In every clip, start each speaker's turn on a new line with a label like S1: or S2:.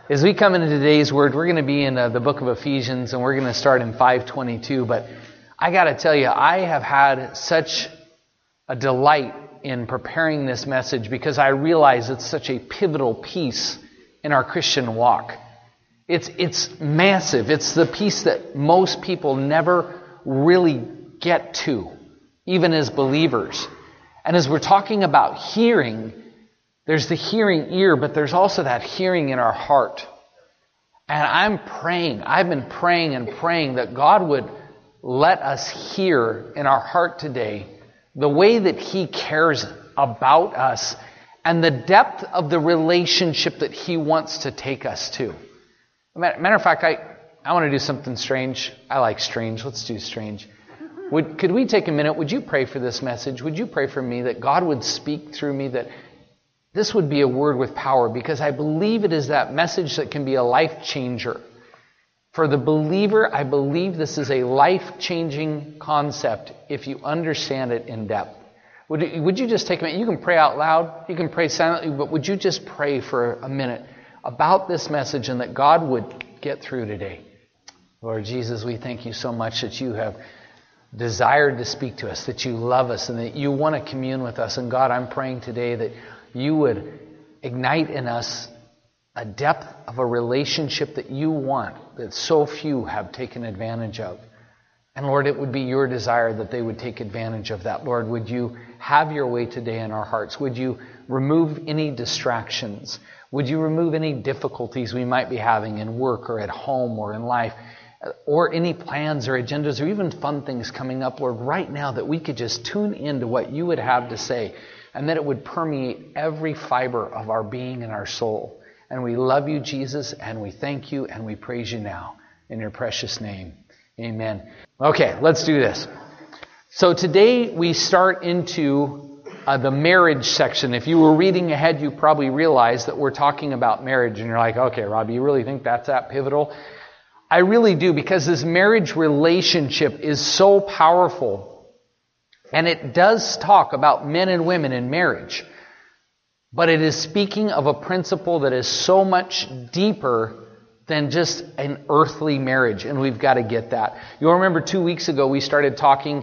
S1: As we come into today's word, we're going to be in the book of Ephesians, and we're going to start in 5:22. But I got to tell you, I have had such a delight in preparing this message because I realize it's such a pivotal piece in our Christian walk. It's massive. It's the piece that most people never really get to, even as believers. And as we're talking about hearing, there's the hearing ear, but there's also that hearing in our heart. And I've been praying that God would let us hear in our heart today the way that He cares about us and the depth of the relationship that He wants to take us to. Matter of fact, I want to do something strange. I like strange. Let's do strange. Could we take a minute? Would you pray for this message? Would you pray for me that God would speak through me, that this would be a word with power, because I believe it is that message that can be a life changer. For the believer, I believe this is a life-changing concept if you understand it in depth. Would you just take a minute? You can pray out loud, you can pray silently, but would you just pray for a minute about this message and that God would get through today? Lord Jesus, we thank you so much that you have desired to speak to us, that you love us, and that you want to commune with us. And God, I'm praying today that you would ignite in us a depth of a relationship that you want, that so few have taken advantage of. And Lord, it would be your desire that they would take advantage of that. Lord, would you have your way today in our hearts? Would you remove any distractions? Would you remove any difficulties we might be having in work or at home or in life? Or any plans or agendas or even fun things coming up, Lord, right now, that we could just tune into what you would have to say, and that it would permeate every fiber of our being and our soul. And we love you, Jesus, and we thank you and we praise you now in your precious name. Amen. Okay, let's do this. So today we start into the marriage section. If you were reading ahead, you probably realized that we're talking about marriage, and you're like, okay, Rob, you really think that's that pivotal? I really do, because this marriage relationship is so powerful. And it does talk about men and women in marriage. But it is speaking of a principle that is so much deeper than just an earthly marriage. And we've got to get that. You'll remember 2 weeks ago we started talking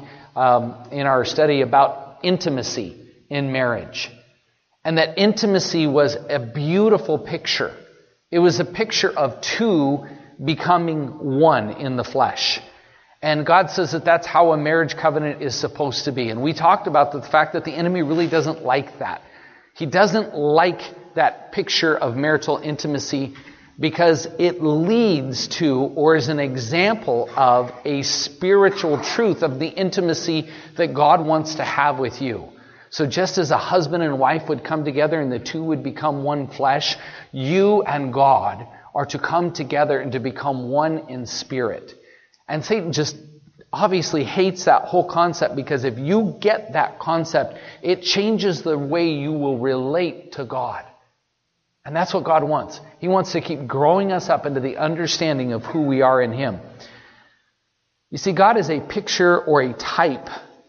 S1: in our study about intimacy in marriage. And that intimacy was a beautiful picture. It was a picture of two becoming one in the flesh. And God says that that's how a marriage covenant is supposed to be. And we talked about the fact that the enemy really doesn't like that. He doesn't like that picture of marital intimacy because it leads to, or is an example of, a spiritual truth of the intimacy that God wants to have with you. So just as a husband and wife would come together and the two would become one flesh, you and God are to come together and to become one in spirit. And Satan just obviously hates that whole concept, because if you get that concept, it changes the way you will relate to God. And that's what God wants. He wants to keep growing us up into the understanding of who we are in Him. You see, God is a picture or a type,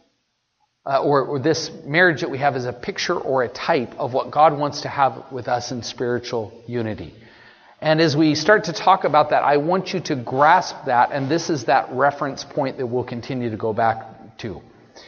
S1: or this marriage that we have is a picture or a type of what God wants to have with us in spiritual unity. And as we start to talk about that, I want you to grasp that, and this is that reference point that we'll continue to go back to.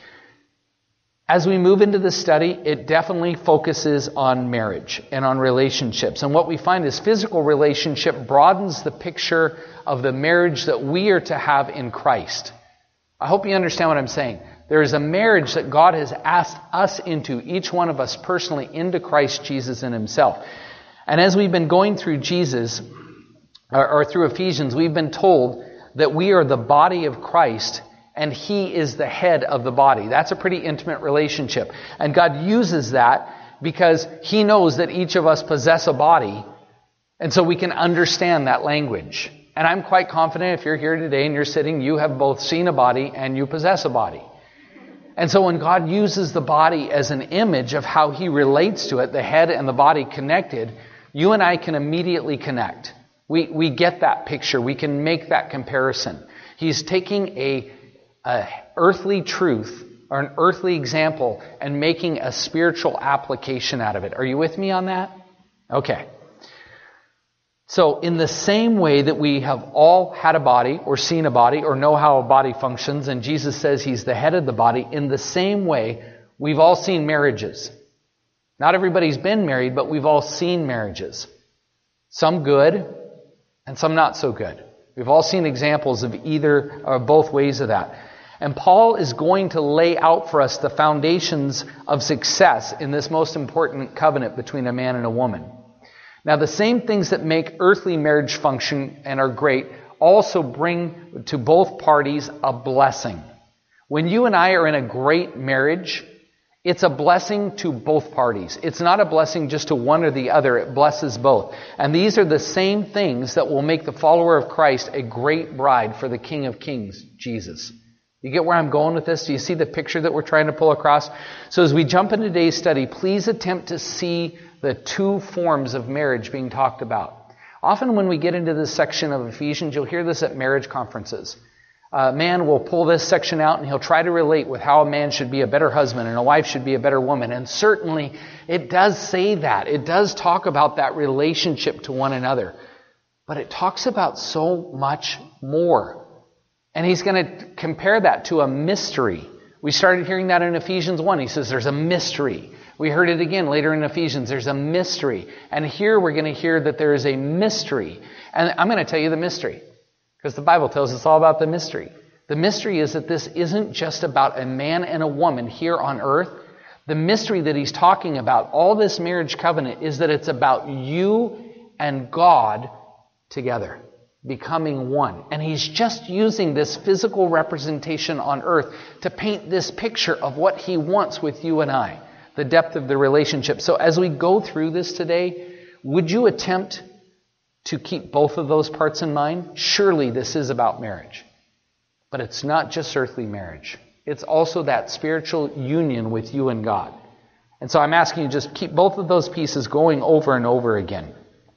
S1: As we move into this study, it definitely focuses on marriage and on relationships. And what we find is physical relationship broadens the picture of the marriage that we are to have in Christ. I hope you understand what I'm saying. There is a marriage that God has asked us into, each one of us personally, into Christ Jesus in Himself. And as we've been going through Jesus, or through Ephesians, we've been told that we are the body of Christ and He is the head of the body. That's a pretty intimate relationship. And God uses that because He knows that each of us possess a body, and so we can understand that language. And I'm quite confident if you're here today and you're sitting, you have both seen a body and you possess a body. And so when God uses the body as an image of how He relates to it, the head and the body connected, you and I can immediately connect. We get that picture. We can make that comparison. He's taking a earthly truth or an earthly example and making a spiritual application out of it. Are you with me on that? Okay. So in the same way that we have all had a body or seen a body or know how a body functions, and Jesus says He's the head of the body, in the same way we've all seen marriages. Not everybody's been married, but we've all seen marriages. Some good and some not so good. We've all seen examples of either or both ways of that. And Paul is going to lay out for us the foundations of success in this most important covenant between a man and a woman. Now, the same things that make earthly marriage function and are great also bring to both parties a blessing. When you and I are in a great marriage, it's a blessing to both parties. It's not a blessing just to one or the other. It blesses both. And these are the same things that will make the follower of Christ a great bride for the King of Kings, Jesus. You get where I'm going with this? Do you see the picture that we're trying to pull across? So as we jump into today's study, please attempt to see the two forms of marriage being talked about. Often when we get into this section of Ephesians, you'll hear this at marriage conferences. A man will pull this section out and he'll try to relate with how a man should be a better husband and a wife should be a better woman. And certainly it does say that. It does talk about that relationship to one another. But it talks about so much more. And he's going to compare that to a mystery. We started hearing that in Ephesians 1. He says there's a mystery. We heard it again later in Ephesians. There's a mystery. And here we're going to hear that there is a mystery. And I'm going to tell you the mystery. Because the Bible tells us all about the mystery. The mystery is that this isn't just about a man and a woman here on earth. The mystery that he's talking about, all this marriage covenant, is that it's about you and God together, becoming one. And he's just using this physical representation on earth to paint this picture of what he wants with you and I, the depth of the relationship. So as we go through this today, would you attempt to keep both of those parts in mind? Surely this is about marriage. But it's not just earthly marriage. It's also that spiritual union with you and God. And so I'm asking you just keep both of those pieces going over and over again.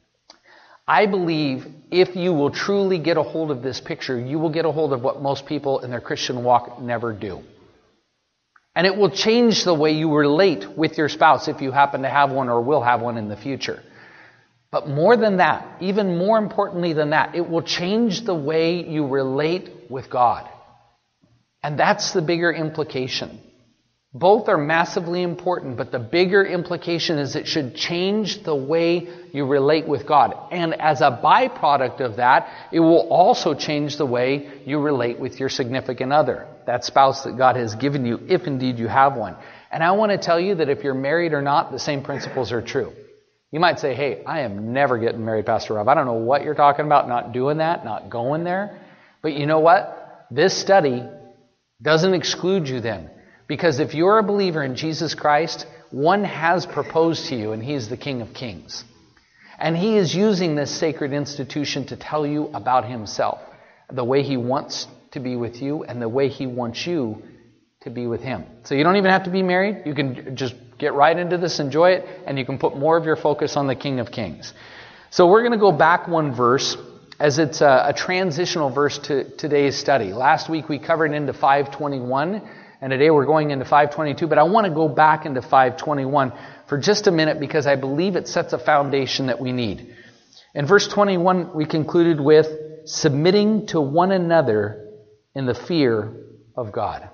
S1: I believe if you will truly get a hold of this picture, you will get a hold of what most people in their Christian walk never do. And it will change the way you relate with your spouse if you happen to have one or will have one in the future. But more than that, even more importantly than that, it will change the way you relate with God. And that's the bigger implication. Both are massively important, but the bigger implication is it should change the way you relate with God. And as a byproduct of that, it will also change the way you relate with your significant other, that spouse that God has given you, if indeed you have one. And I want to tell you that if you're married or not, the same principles are true. You might say, hey, I am never getting married, Pastor Rob. I don't know what you're talking about, not doing that, not going there. But you know what? This study doesn't exclude you then. Because if you're a believer in Jesus Christ, one has proposed to you, and He is the King of Kings. And He is using this sacred institution to tell you about Himself, the way He wants to be with you and the way He wants you to be with Him. So you don't even have to be married. You can just get right into this, enjoy it, and you can put more of your focus on the King of Kings. So we're going to go back one verse, as it's a transitional verse to today's study. Last week we covered into 521. And today we're going into 522, but I want to go back into 521 for just a minute because I believe it sets a foundation that we need. In verse 21, we concluded with submitting to one another in the fear of God.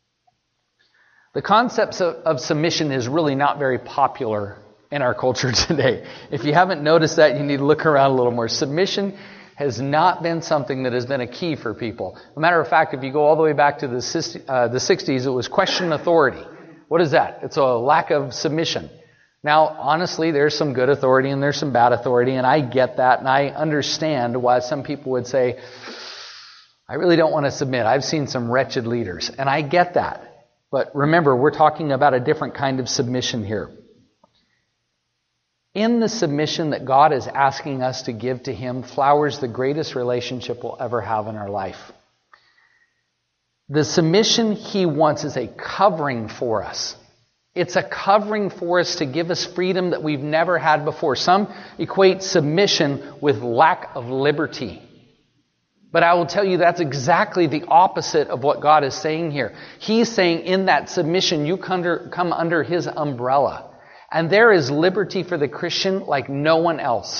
S1: The concept of submission is really not very popular in our culture today. If you haven't noticed that, you need to look around a little more. Submission has not been something that has been a key for people. As a matter of fact, if you go all the way back to the 60s, it was question authority. What is that? It's a lack of submission. Now, honestly, there's some good authority and there's some bad authority, and I get that, and I understand why some people would say, I really don't want to submit. I've seen some wretched leaders, and I get that. But remember, we're talking about a different kind of submission here. In the submission that God is asking us to give to Him flowers the greatest relationship we'll ever have in our life. The submission He wants is a covering for us. It's a covering for us to give us freedom that we've never had before. Some equate submission with lack of liberty. But I will tell you that's exactly the opposite of what God is saying here. He's saying in that submission you come under His umbrella. And there is liberty for the Christian like no one else.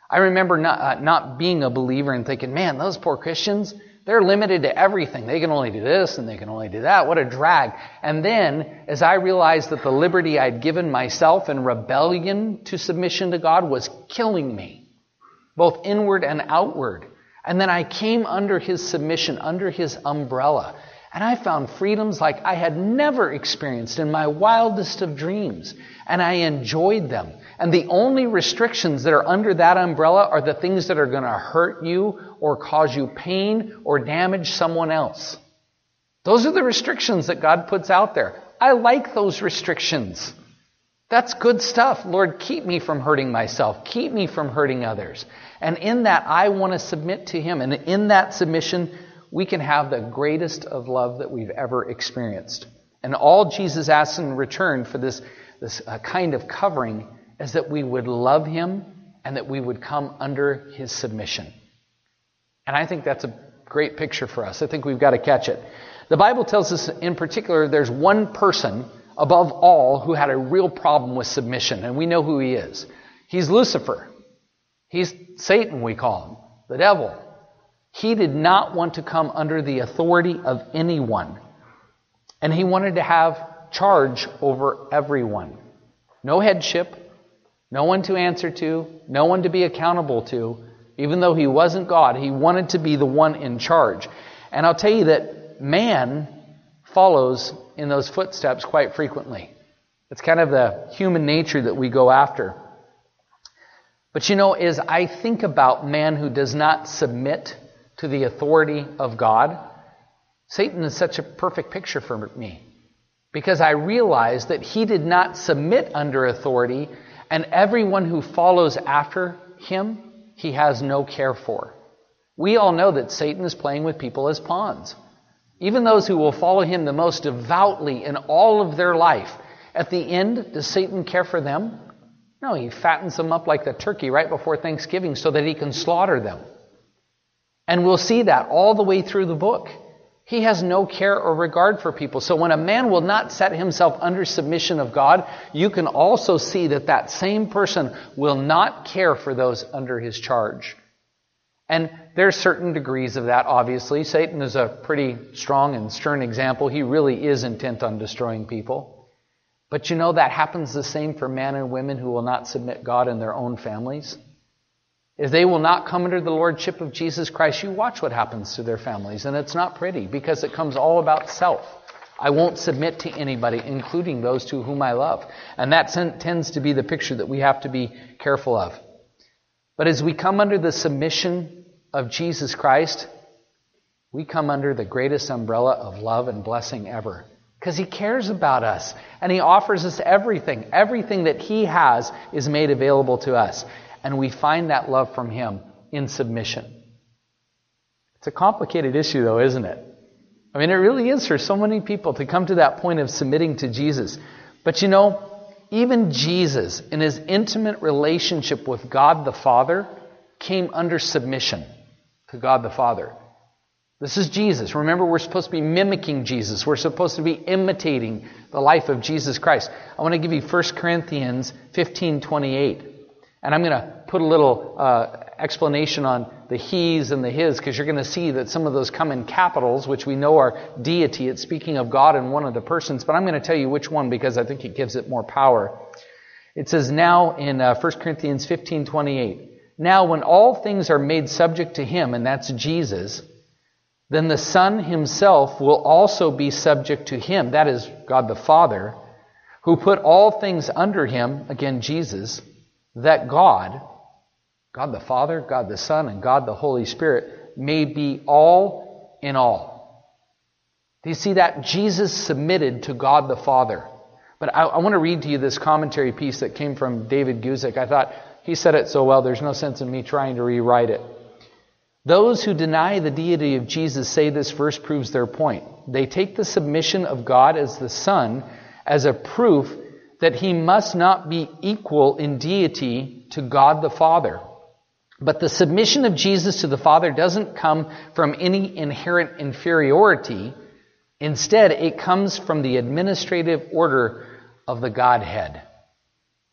S1: I remember not being a believer and thinking, man, those poor Christians, they're limited to everything. They can only do this and they can only do that. What a drag. And then, as I realized that the liberty I'd given myself in rebellion to submission to God was killing me, both inward and outward. And then I came under His submission, under His umbrella. And I found freedoms like I had never experienced in my wildest of dreams. And I enjoyed them. And the only restrictions that are under that umbrella are the things that are going to hurt you or cause you pain or damage someone else. Those are the restrictions that God puts out there. I like those restrictions. That's good stuff. Lord, keep me from hurting myself. Keep me from hurting others. And in that, I want to submit to Him. And in that submission, we can have the greatest of love that we've ever experienced. And all Jesus asks in return for this kind of covering is that we would love Him and that we would come under His submission. And I think that's a great picture for us. I think we've got to catch it. The Bible tells us in particular there's one person above all who had a real problem with submission, and we know who he is. He's Lucifer. He's Satan, we call him, the devil. He did not want to come under the authority of anyone, and he wanted to have charge over everyone. No headship, no one to answer to, no one to be accountable to. Even though he wasn't God, he wanted to be the one in charge. And I'll tell you that man follows in those footsteps quite frequently. It's kind of the human nature that we go after. But you know, as I think about man who does not submit to the authority of God, Satan is such a perfect picture for me. Because I realize that he did not submit under authority, and everyone who follows after him, he has no care for. We all know that Satan is playing with people as pawns. Even those who will follow him the most devoutly in all of their life, at the end, does Satan care for them? No, he fattens them up like the turkey right before Thanksgiving so that he can slaughter them. And we'll see that all the way through the book. He has no care or regard for people. So when a man will not set himself under submission of God, you can also see that that same person will not care for those under his charge. And there are certain degrees of that, obviously. Satan is a pretty strong and stern example. He really is intent on destroying people. But you know that happens the same for men and women who will not submit God in their own families. If they will not come under the lordship of Jesus Christ, you watch what happens to their families. And it's not pretty because it comes all about self. I won't submit to anybody, including those to whom I love. And that tends to be the picture that we have to be careful of. But as we come under the submission of Jesus Christ, we come under the greatest umbrella of love and blessing ever. Because He cares about us. And He offers us everything. Everything that He has is made available to us. And we find that love from Him in submission. It's a complicated issue though, isn't it? I mean, it really is for so many people to come to that point of submitting to Jesus. But you know, even Jesus, in His intimate relationship with God the Father, came under submission to God the Father. This is Jesus. Remember, we're supposed to be mimicking Jesus. We're supposed to be imitating the life of Jesus Christ. I want to give you 1 Corinthians 15:28. And I'm going to put a little explanation on the he's and the his, because you're going to see that some of those come in capitals, which we know are deity. It's speaking of God in one of the persons. But I'm going to tell you which one because I think it gives it more power. It says now in 1 Corinthians 15:28, now when all things are made subject to Him, and that's Jesus, then the Son Himself will also be subject to Him, that is God the Father, who put all things under Him, again Jesus, that God the Father, God the Son, and God the Holy Spirit may be all in all. Do you see that? Jesus submitted to God the Father. But I want to read to you this commentary piece that came from David Guzik. I thought he said it so well, there's no sense in me trying to rewrite it. Those who deny the deity of Jesus say this verse proves their point. They take the submission of God as the Son as a proof that He must not be equal in deity to God the Father. But the submission of Jesus to the Father doesn't come from any inherent inferiority. Instead, it comes from the administrative order of the Godhead.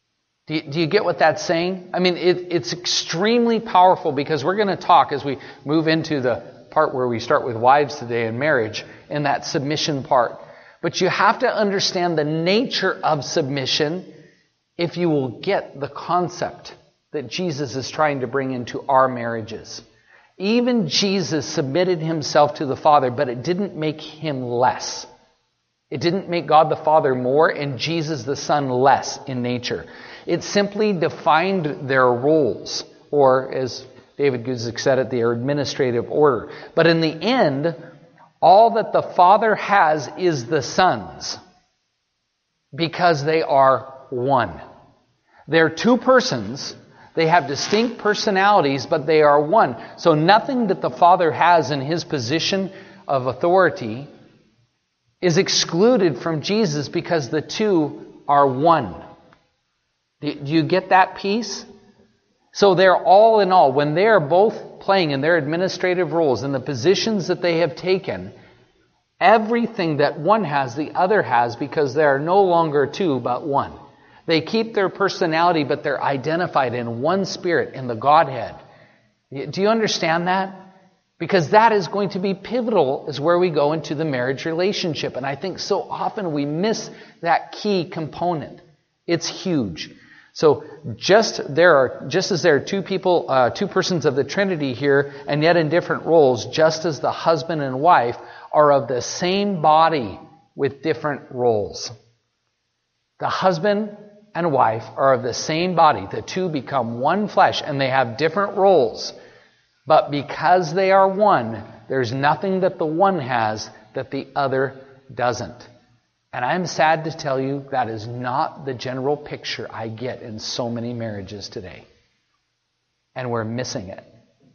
S1: Do you get what that's saying? I mean, it's extremely powerful, because we're going to talk as we move into the part where we start with wives today and marriage, in that submission part. But you have to understand the nature of submission if you will get the concept that Jesus is trying to bring into our marriages. Even Jesus submitted himself to the Father, but it didn't make him less. It didn't make God the Father more and Jesus the Son less in nature. It simply defined their roles, or as David Guzik said it, their administrative order. But in the end, all that the Father has is the sons, because they are one. They're two persons. They have distinct personalities, but they are one. So nothing that the Father has in his position of authority is excluded from Jesus, because the two are one. Do you get that piece? So they're all in all, when they're both playing in their administrative roles, in the positions that they have taken, everything that one has, the other has, because they are no longer two, but one. They keep their personality, but they're identified in one spirit, in the Godhead. Do you understand that? Because that is going to be pivotal as where we go into the marriage relationship. And I think so often we miss that key component. It's huge. So just as there are two people, two persons of the Trinity here, and yet in different roles, just as the husband and wife are of the same body with different roles. The husband and wife are of the same body. The two become one flesh, and they have different roles. But because they are one, there's nothing that the one has that the other doesn't. And I'm sad to tell you that is not the general picture I get in so many marriages today. And we're missing it.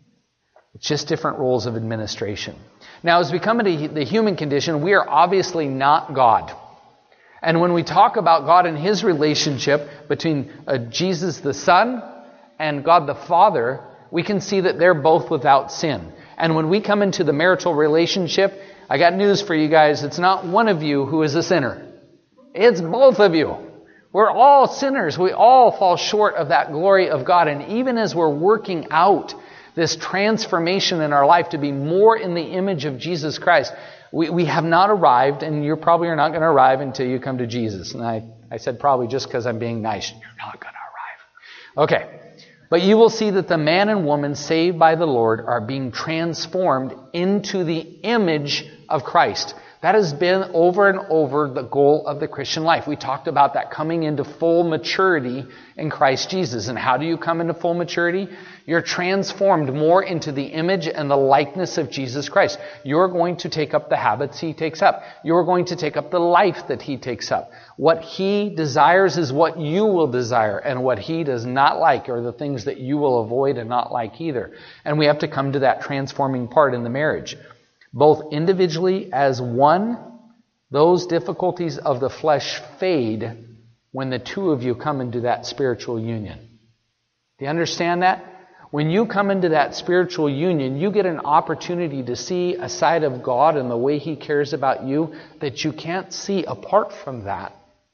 S1: It's just different roles of administration. Now, as we come into the human condition, we are obviously not God. And when we talk about God and his relationship between Jesus the Son and God the Father, we can see that they're both without sin. And when we come into the marital relationship, I got news for you guys. It's not one of you who is a sinner. It's both of you. We're all sinners. We all fall short of that glory of God. And even as we're working out this transformation in our life to be more in the image of Jesus Christ, we have not arrived, and you probably are not going to arrive until you come to Jesus. And I said probably just because I'm being nice. You're not going to arrive. Okay. But you will see that the man and woman saved by the Lord are being transformed into the image of Christ. That has been over and over the goal of the Christian life. We talked about that coming into full maturity in Christ Jesus. And how do you come into full maturity? You're transformed more into the image and the likeness of Jesus Christ. You're going to take up the habits he takes up. You're going to take up the life that he takes up. What he desires is what you will desire, and what he does not like are the things that you will avoid and not like either. And we have to come to that transforming part in the marriage. Both individually as one, those difficulties of the flesh fade when the two of you come into that spiritual union. Do you understand that? When you come into that spiritual union, you get an opportunity to see a side of God and the way he cares about you that you can't see apart from that.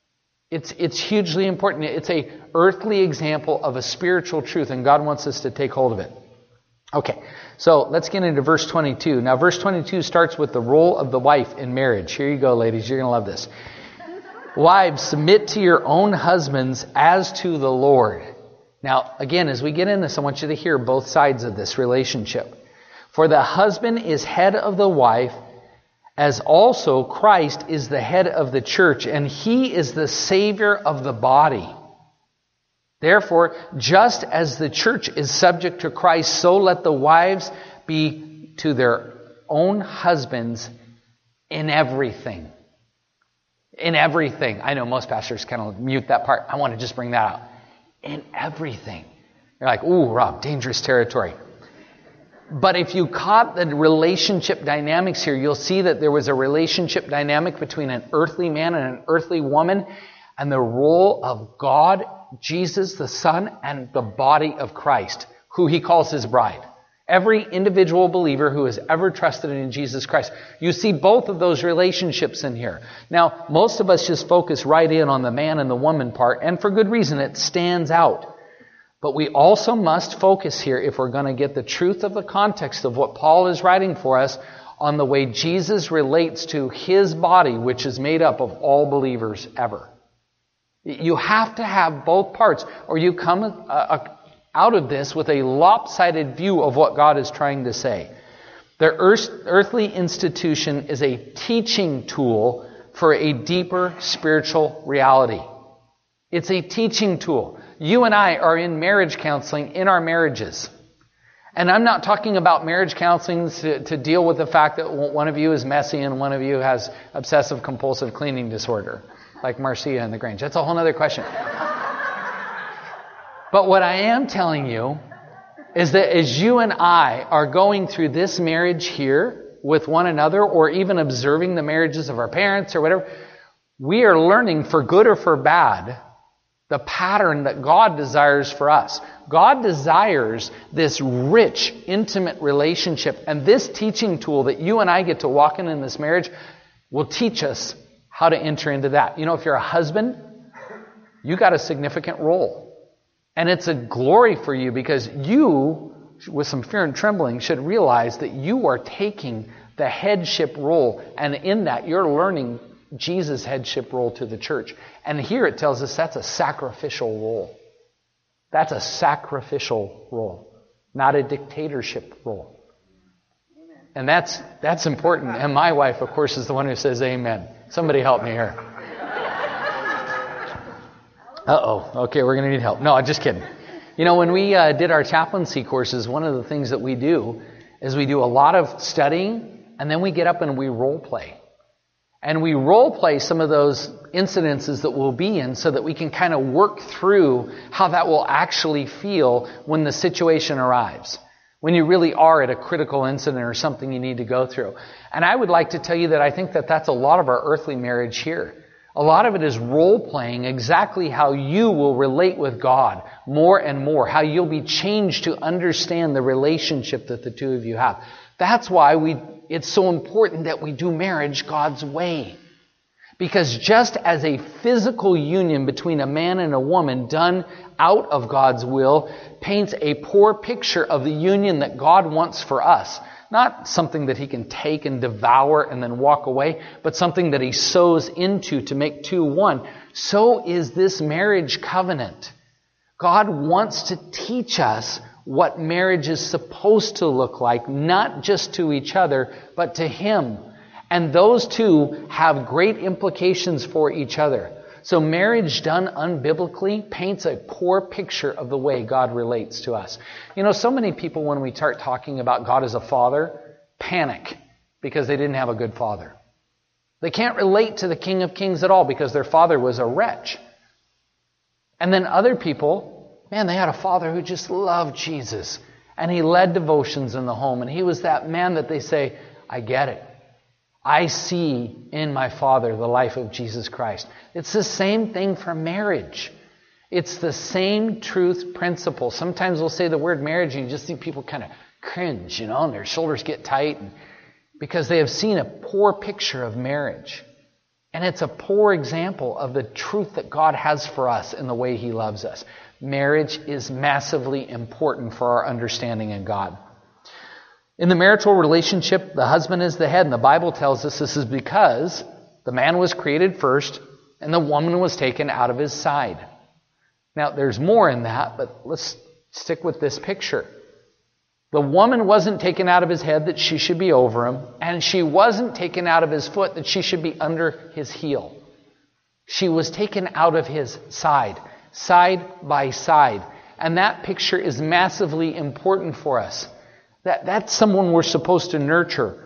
S1: It's hugely important. It's an earthly example of a spiritual truth, and God wants us to take hold of it. Okay, so let's get into verse 22. Now, verse 22 starts with the role of the wife in marriage. Here you go, ladies. You're going to love this. Wives, submit to your own husbands as to the Lord. Now, again, as we get in this, I want you to hear both sides of this relationship. For the husband is head of the wife, as also Christ is the head of the church, and he is the Savior of the body. Therefore, just as the church is subject to Christ, so let the wives be to their own husbands in everything. In everything. I know most pastors kind of mute that part. I want to just bring that out. In everything. You're like, ooh, Rob, dangerous territory. But if you caught the relationship dynamics here, you'll see that there was a relationship dynamic between an earthly man and an earthly woman, and the role of God, Jesus the Son, and the body of Christ, who he calls his bride. Every individual believer who has ever trusted in Jesus Christ. You see both of those relationships in here. Now, most of us just focus right in on the man and the woman part, and for good reason, it stands out. But we also must focus here, if we're going to get the truth of the context of what Paul is writing for us, on the way Jesus relates to His body, which is made up of all believers ever. You have to have both parts, or you come out of this with a lopsided view of what God is trying to say. The earthly institution is a teaching tool for a deeper spiritual reality. It's a teaching tool. You and I are in marriage counseling in our marriages. And I'm not talking about marriage counseling to deal with the fact that one of you is messy and one of you has obsessive compulsive cleaning disorder, like Marcia in the Grange. That's a whole other question. But what I am telling you is that as you and I are going through this marriage here with one another, or even observing the marriages of our parents or whatever, we are learning, for good or for bad, the pattern that God desires for us. God desires this rich, intimate relationship. And this teaching tool that you and I get to walk in this marriage will teach us how to enter into that. You know, if you're a husband, you got a significant role. And it's a glory for you, because you, with some fear and trembling, should realize that you are taking the headship role. And in that, you're learning Jesus' headship role to the church. And here it tells us that's a sacrificial role. That's a sacrificial role, not a dictatorship role. And that's important. And my wife, of course, is the one who says amen. Somebody help me here. Okay, we're going to need help. No, I'm just kidding. You know, when we did our chaplaincy courses, one of the things that we do is we do a lot of studying, and then we get up and we role play. And we role play some of those incidences that we'll be in, so that we can kind of work through how that will actually feel when the situation arrives, when you really are at a critical incident or something you need to go through. And I would like to tell you that I think that that's a lot of our earthly marriage here. A lot of it is role-playing exactly how you will relate with God more and more, how you'll be changed to understand the relationship that the two of you have. That's why it's so important that we do marriage God's way. Because just as a physical union between a man and a woman done out of God's will paints a poor picture of the union that God wants for us, not something that He can take and devour and then walk away, but something that He sows into to make two one. So is this marriage covenant. God wants to teach us what marriage is supposed to look like, not just to each other, but to Him. And those two have great implications for each other. So marriage done unbiblically paints a poor picture of the way God relates to us. You know, so many people, when we start talking about God as a father, panic because they didn't have a good father. They can't relate to the King of Kings at all because their father was a wretch. And then other people, man, they had a father who just loved Jesus. And he led devotions in the home. And he was that man that they say, I get it. I see in my father the life of Jesus Christ. It's the same thing for marriage. It's the same truth principle. Sometimes we'll say the word marriage and you just see people kind of cringe, you know, and their shoulders get tight because they have seen a poor picture of marriage. And it's a poor example of the truth that God has for us in the way He loves us. Marriage is massively important for our understanding in God. In the marital relationship, the husband is the head, and the Bible tells us this is because the man was created first and the woman was taken out of his side. Now, there's more in that, but let's stick with this picture. The woman wasn't taken out of his head that she should be over him, and she wasn't taken out of his foot that she should be under his heel. She was taken out of his side by side. And that picture is massively important for us. That's someone we're supposed to nurture.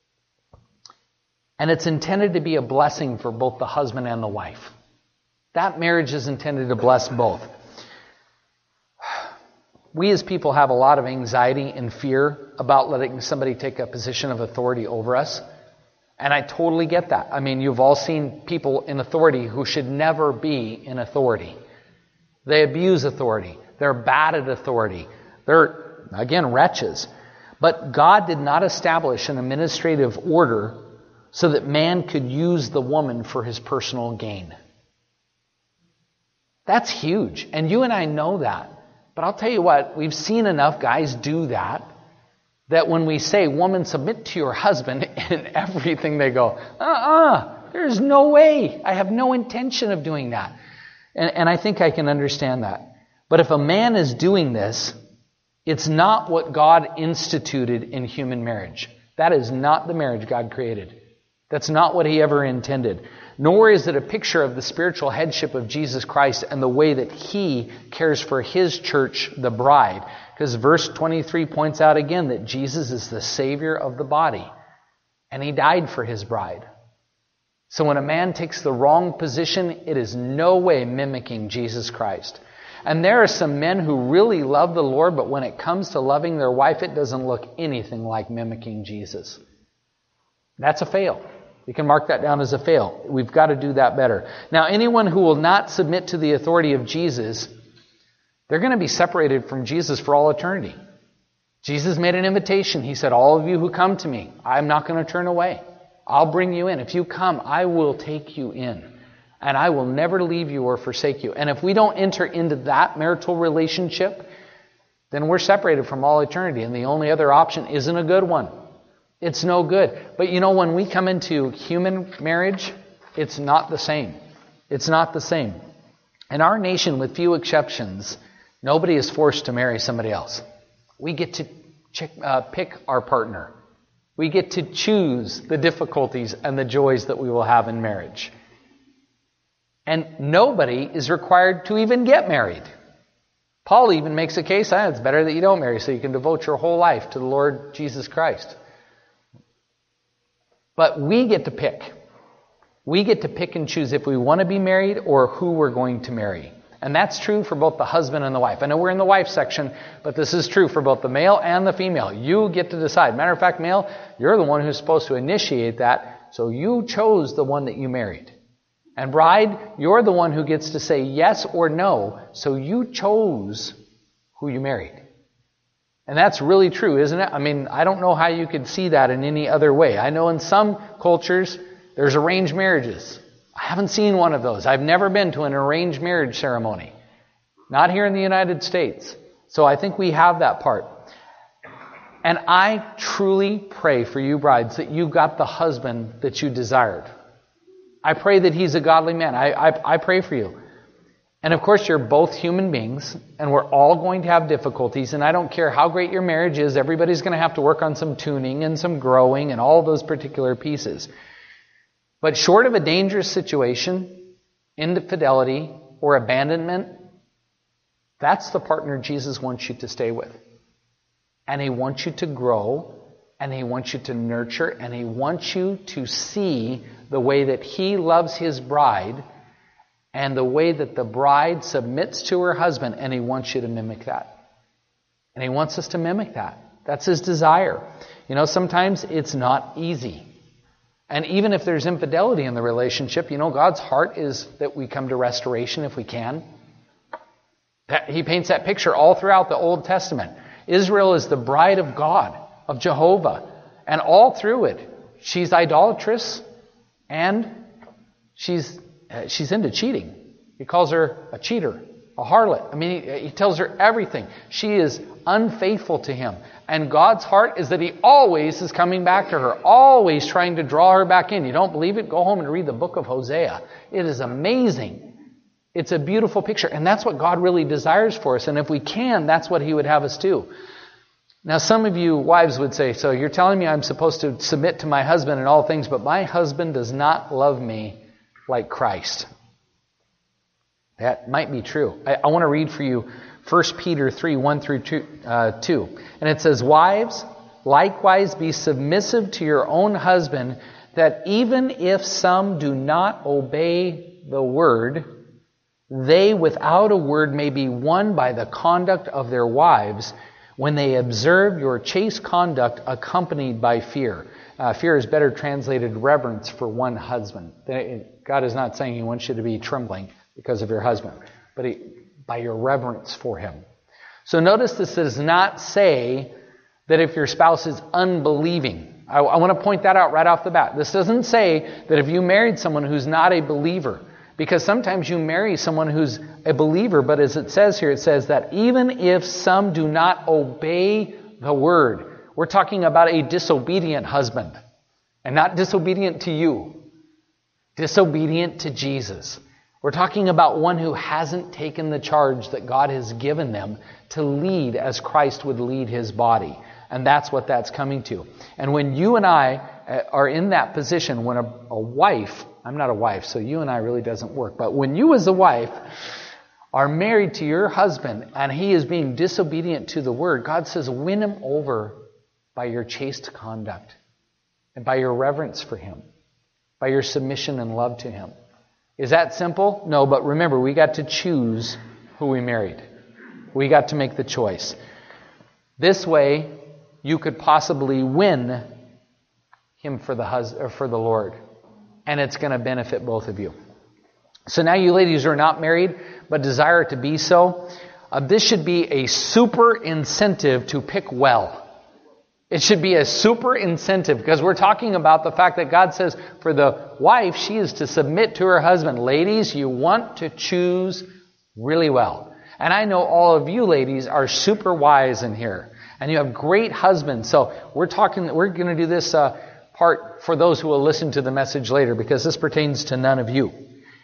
S1: And it's intended to be a blessing for both the husband and the wife. That marriage is intended to bless both. We as people have a lot of anxiety and fear about letting somebody take a position of authority over us. And I totally get that. I mean, you've all seen people in authority who should never be in authority. They abuse authority. They're bad at authority. They're, again, wretches. But God did not establish an administrative order so that man could use the woman for his personal gain. That's huge. And you and I know that. But I'll tell you what, we've seen enough guys do that when we say, woman, submit to your husband, in everything they go, there's no way. I have no intention of doing that. And I think I can understand that. But if a man is doing this, it's not what God instituted in human marriage. That is not the marriage God created. That's not what He ever intended. Nor is it a picture of the spiritual headship of Jesus Christ and the way that He cares for His church, the bride. Because verse 23 points out again that Jesus is the Savior of the body. And He died for His bride. So when a man takes the wrong position, it is no way mimicking Jesus Christ. And there are some men who really love the Lord, but when it comes to loving their wife, it doesn't look anything like mimicking Jesus. That's a fail. You can mark that down as a fail. We've got to do that better. Now, anyone who will not submit to the authority of Jesus, they're going to be separated from Jesus for all eternity. Jesus made an invitation. He said, all of you who come to me, I'm not going to turn away. I'll bring you in. If you come, I will take you in. And I will never leave you or forsake you. And if we don't enter into that marital relationship, then we're separated from all eternity. And the only other option isn't a good one. It's no good. But you know, when we come into human marriage, it's not the same. It's not the same. In our nation, with few exceptions, nobody is forced to marry somebody else. We get to pick our partner. We get to choose the difficulties and the joys that we will have in marriage. And nobody is required to even get married. Paul even makes a case, it's better that you don't marry so you can devote your whole life to the Lord Jesus Christ. But we get to pick. We get to pick and choose if we want to be married or who we're going to marry. And that's true for both the husband and the wife. I know we're in the wife section, but this is true for both the male and the female. You get to decide. Matter of fact, male, you're the one who's supposed to initiate that, so you chose the one that you married. And bride, you're the one who gets to say yes or no, so you chose who you married. And that's really true, isn't it? I mean, I don't know how you could see that in any other way. I know in some cultures, there's arranged marriages. I haven't seen one of those. I've never been to an arranged marriage ceremony. Not here in the United States. So I think we have that part. And I truly pray for you brides that you got the husband that you desired. I pray that he's a godly man. I pray for you. And of course, you're both human beings, and we're all going to have difficulties, and I don't care how great your marriage is, everybody's going to have to work on some tuning and some growing and all those particular pieces. But short of a dangerous situation, infidelity, or abandonment, that's the partner Jesus wants you to stay with. And He wants you to grow, and He wants you to nurture, and He wants you to see the way that He loves His bride and the way that the bride submits to her husband, and He wants you to mimic that. And He wants us to mimic that. That's His desire. You know, sometimes it's not easy. And even if there's infidelity in the relationship, you know, God's heart is that we come to restoration if we can. He paints that picture all throughout the Old Testament. Israel is the bride of God, of Jehovah. And all through it, she's idolatrous and she's into cheating. He calls her a cheater, a harlot. I mean, he tells her everything. She is unfaithful to him. And God's heart is that He always is coming back to her, always trying to draw her back in. You don't believe it? Go home and read the book of Hosea. It is amazing. It's a beautiful picture. And that's what God really desires for us. And if we can, that's what He would have us do. Now, some of you wives would say, so you're telling me I'm supposed to submit to my husband in all things, but my husband does not love me like Christ. That might be true. I want to read for you 1 Peter 3, 1 through 2. And it says, wives, likewise be submissive to your own husband, that even if some do not obey the word, they without a word may be won by the conduct of their wives, when they observe your chaste conduct accompanied by fear. Fear is better translated reverence for one husband. God is not saying He wants you to be trembling because of your husband, but by your reverence for him. So notice this does not say that if your spouse is unbelieving. I want to point that out right off the bat. This doesn't say that if you married someone who's not a believer, because sometimes you marry someone who's a believer, but as it says here, it says that even if some do not obey the word, we're talking about a disobedient husband, and not disobedient to you, disobedient to Jesus. We're talking about one who hasn't taken the charge that God has given them to lead as Christ would lead his body. And that's what that's coming to. And when you and I are in that position, when a wife, I'm not a wife, so you and I really doesn't work, but when you as a wife are married to your husband and he is being disobedient to the word, God says, win him over by your chaste conduct and by your reverence for him, by your submission and love to him. Is that simple? No, but remember, we got to choose who we married. We got to make the choice. This way, you could possibly win him for the Lord. And it's going to benefit both of you. So now you ladies who are not married, but desire to be so, this should be a super incentive to pick well. It should be a super incentive, because we're talking about the fact that God says for the wife, she is to submit to her husband. Ladies, you want to choose really well. And I know all of you ladies are super wise in here. And you have great husbands. So we're going to do this part for those who will listen to the message later, because this pertains to none of you.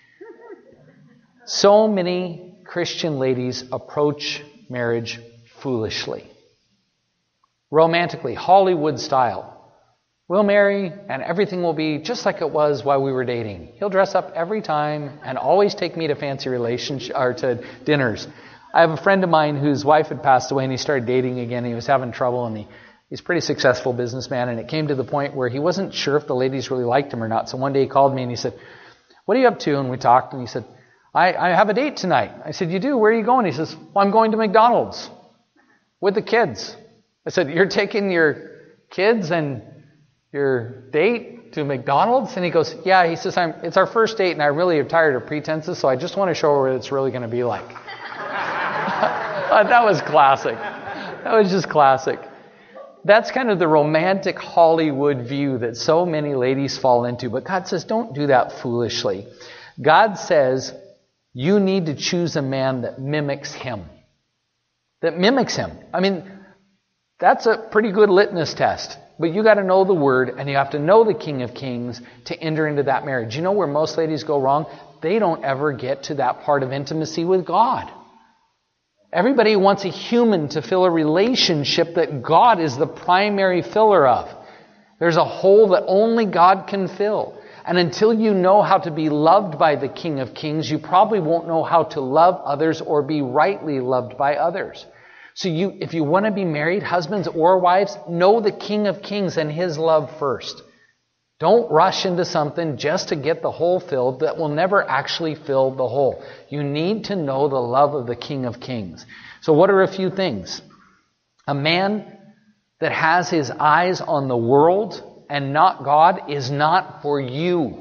S1: So many Christian ladies approach marriage foolishly. Romantically, Hollywood style. We'll marry and everything will be just like it was while we were dating. He'll dress up every time and always take me to fancy to dinners. I have a friend of mine whose wife had passed away and he started dating again. He was having trouble, and he's a pretty successful businessman, and it came to the point where he wasn't sure if the ladies really liked him or not. So one day he called me and he said, "What are you up to?" And we talked, and he said, I have a date tonight. I said, "You do? Where are you going?" He says, "Well, I'm going to McDonald's with the kids." I said, "You're taking your kids and your date to McDonald's?" And he goes, "Yeah." He says, "It's our first date and I really am tired of pretenses, so I just want to show her what it's really going to be like." That was classic. That was just classic. That's kind of the romantic Hollywood view that so many ladies fall into. But God says, don't do that foolishly. God says, you need to choose a man that mimics him. That mimics him. I mean, that's a pretty good litmus test. But you got to know the Word, and you have to know the King of Kings to enter into that marriage. You know where most ladies go wrong? They don't ever get to that part of intimacy with God. Everybody wants a human to fill a relationship that God is the primary filler of. There's a hole that only God can fill. And until you know how to be loved by the King of Kings, you probably won't know how to love others or be rightly loved by others. So if you want to be married, husbands or wives, know the King of Kings and his love first. Don't rush into something just to get the hole filled that will never actually fill the hole. You need to know the love of the King of Kings. So what are a few things? A man that has his eyes on the world and not God is not for you.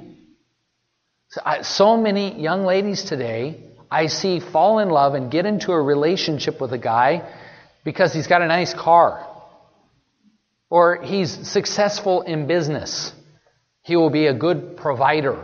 S1: So many young ladies today I see fall in love and get into a relationship with a guy because he's got a nice car, or he's successful in business. He will be a good provider.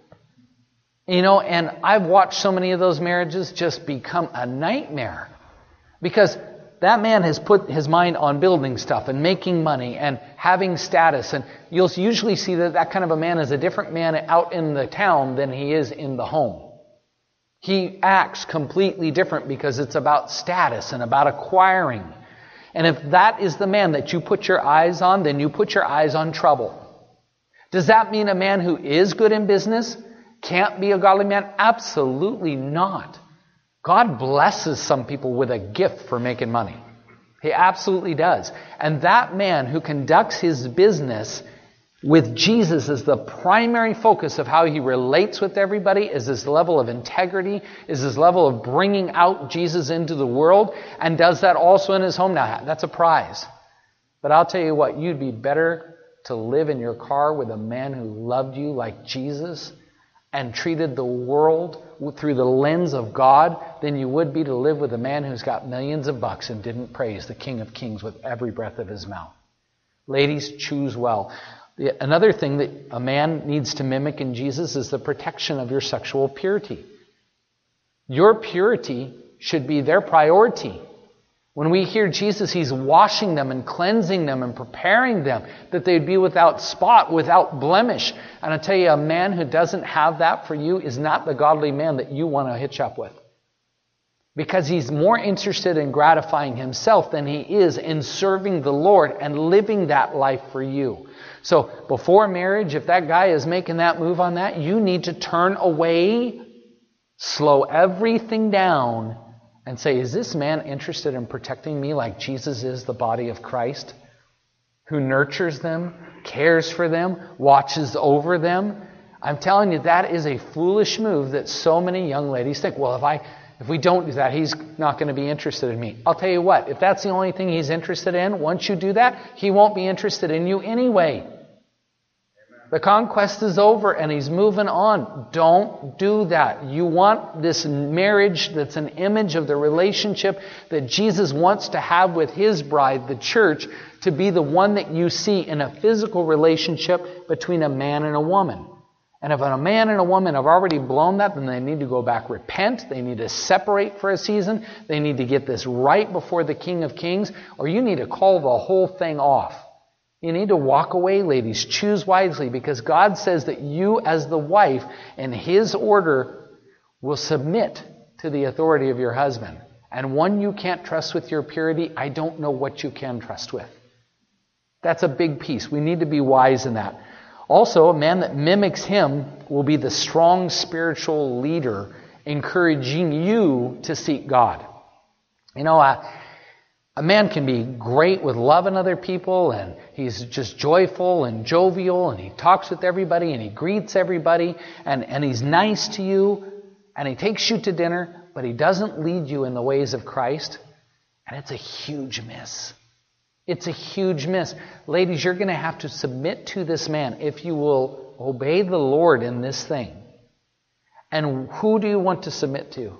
S1: And I've watched so many of those marriages just become a nightmare. Because that man has put his mind on building stuff and making money and having status. And you'll usually see that kind of a man is a different man out in the town than he is in the home. He acts completely different because it's about status and about acquiring. And if that is the man that you put your eyes on, then you put your eyes on trouble. Does that mean a man who is good in business can't be a godly man? Absolutely not. God blesses some people with a gift for making money. He absolutely does. And that man who conducts his business with Jesus as the primary focus of how he relates with everybody, is his level of integrity, is his level of bringing out Jesus into the world, and does that also in his home. Now, that's a prize. But I'll tell you what, you'd be better to live in your car with a man who loved you like Jesus and treated the world through the lens of God than you would be to live with a man who's got millions of bucks and didn't praise the King of Kings with every breath of his mouth. Ladies, choose well. Another thing that a man needs to mimic in Jesus is the protection of your sexual purity. Your purity should be their priority. When we hear Jesus, He's washing them and cleansing them and preparing them that they'd be without spot, without blemish. And I tell you, a man who doesn't have that for you is not the godly man that you want to hitch up with. Because he's more interested in gratifying himself than he is in serving the Lord and living that life for you. So before marriage, if that guy is making that move on that, you need to turn away, slow everything down, and say, is this man interested in protecting me like Jesus is the body of Christ? Who nurtures them, cares for them, watches over them? I'm telling you, that is a foolish move that so many young ladies think, well, if we don't do that, he's not going to be interested in me. I'll tell you what, if that's the only thing he's interested in, once you do that, he won't be interested in you anyway. The conquest is over and he's moving on. Don't do that. You want this marriage that's an image of the relationship that Jesus wants to have with His bride, the church, to be the one that you see in a physical relationship between a man and a woman. And if a man and a woman have already blown that, then they need to go back, repent. They need to separate for a season. They need to get this right before the King of Kings, or you need to call the whole thing off. You need to walk away, ladies. Choose wisely, because God says that you as the wife in His order will submit to the authority of your husband. And one you can't trust with your purity, I don't know what you can trust with. That's a big piece. We need to be wise in that. Also, a man that mimics him will be the strong spiritual leader, encouraging you to seek God. You know, a man can be great with loving other people, and he's just joyful and jovial, and he talks with everybody, and he greets everybody, and he's nice to you, and he takes you to dinner, but he doesn't lead you in the ways of Christ, and it's a huge miss. It's a huge miss. Ladies, you're going to have to submit to this man if you will obey the Lord in this thing. And who do you want to submit to?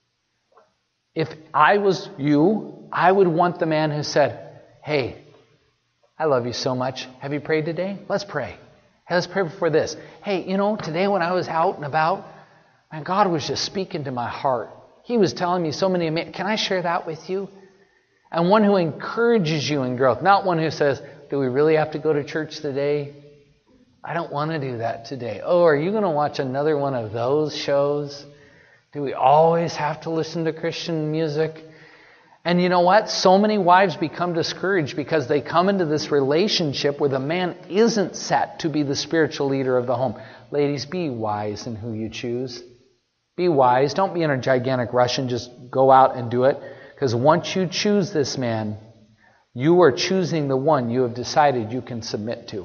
S1: If I was you, I would want the man who said, hey, I love you so much. Have you prayed today? Let's pray. Hey, let's pray before this. Hey, today when I was out and about, man, God was just speaking to my heart. He was telling me so many, can I share that with you? And one who encourages you in growth, not one who says, do we really have to go to church today? I don't want to do that today. Oh, are you going to watch another one of those shows? Do we always have to listen to Christian music? And you know what? So many wives become discouraged because they come into this relationship where the man isn't set to be the spiritual leader of the home. Ladies, be wise in who you choose. Be wise. Don't be in a gigantic rush and just go out and do it. Because once you choose this man, you are choosing the one you have decided you can submit to.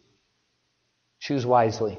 S1: Choose wisely.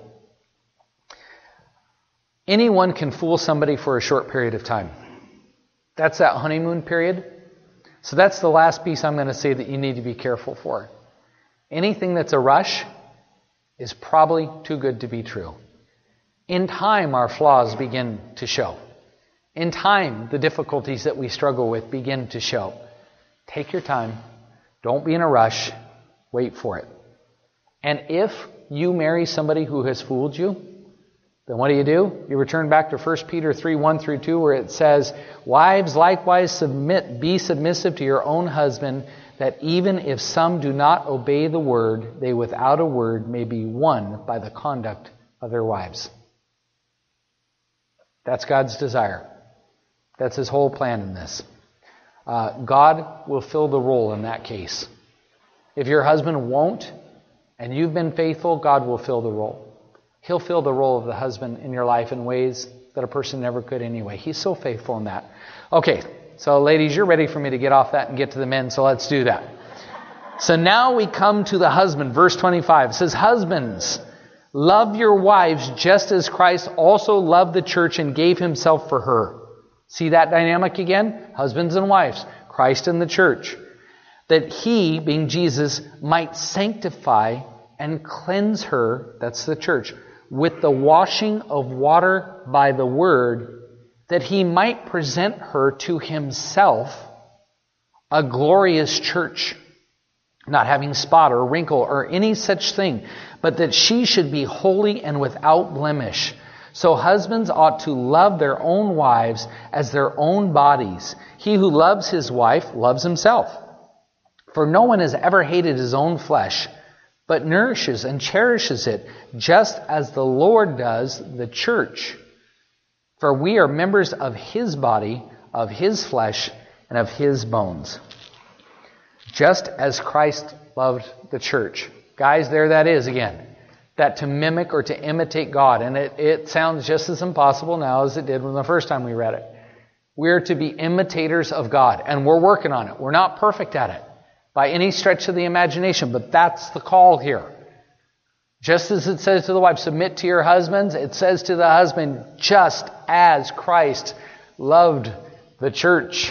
S1: Anyone can fool somebody for a short period of time. That's that honeymoon period. So that's the last piece I'm going to say that you need to be careful for. Anything that's a rush is probably too good to be true. In time, our flaws begin to show. In time, the difficulties that we struggle with begin to show. Take your time. Don't be in a rush. Wait for it. And if you marry somebody who has fooled you, then what do? You return back to 1 Peter 3, 1 through 2, where it says, wives, likewise be submissive to your own husband, that even if some do not obey the word, they without a word may be won by the conduct of their wives. That's God's desire. That's His whole plan in this. God will fill the role in that case. If your husband won't, and you've been faithful, God will fill the role. He'll fill the role of the husband in your life in ways that a person never could anyway. He's so faithful in that. Okay, so ladies, you're ready for me to get off that and get to the men, so let's do that. So now we come to the husband. Verse 25 it says, husbands, love your wives just as Christ also loved the church and gave Himself for her. See that dynamic again? Husbands and wives, Christ and the church. That He, being Jesus, might sanctify and cleanse her, that's the church, with the washing of water by the word, that he might present her to himself a glorious church, not having spot or wrinkle or any such thing, but that she should be holy and without blemish. So husbands ought to love their own wives as their own bodies. He who loves his wife loves himself. For no one has ever hated his own flesh, but nourishes and cherishes it, just as the Lord does the church. For we are members of his body, of his flesh, and of his bones. Just as Christ loved the church. Guys, there that is again. That to mimic or to imitate God. And it sounds just as impossible now as it did when the first time we read it. We're to be imitators of God. And we're working on it. We're not perfect at it by any stretch of the imagination. But that's the call here. Just as it says to the wife, submit to your husbands, it says to the husband, just as Christ loved the church.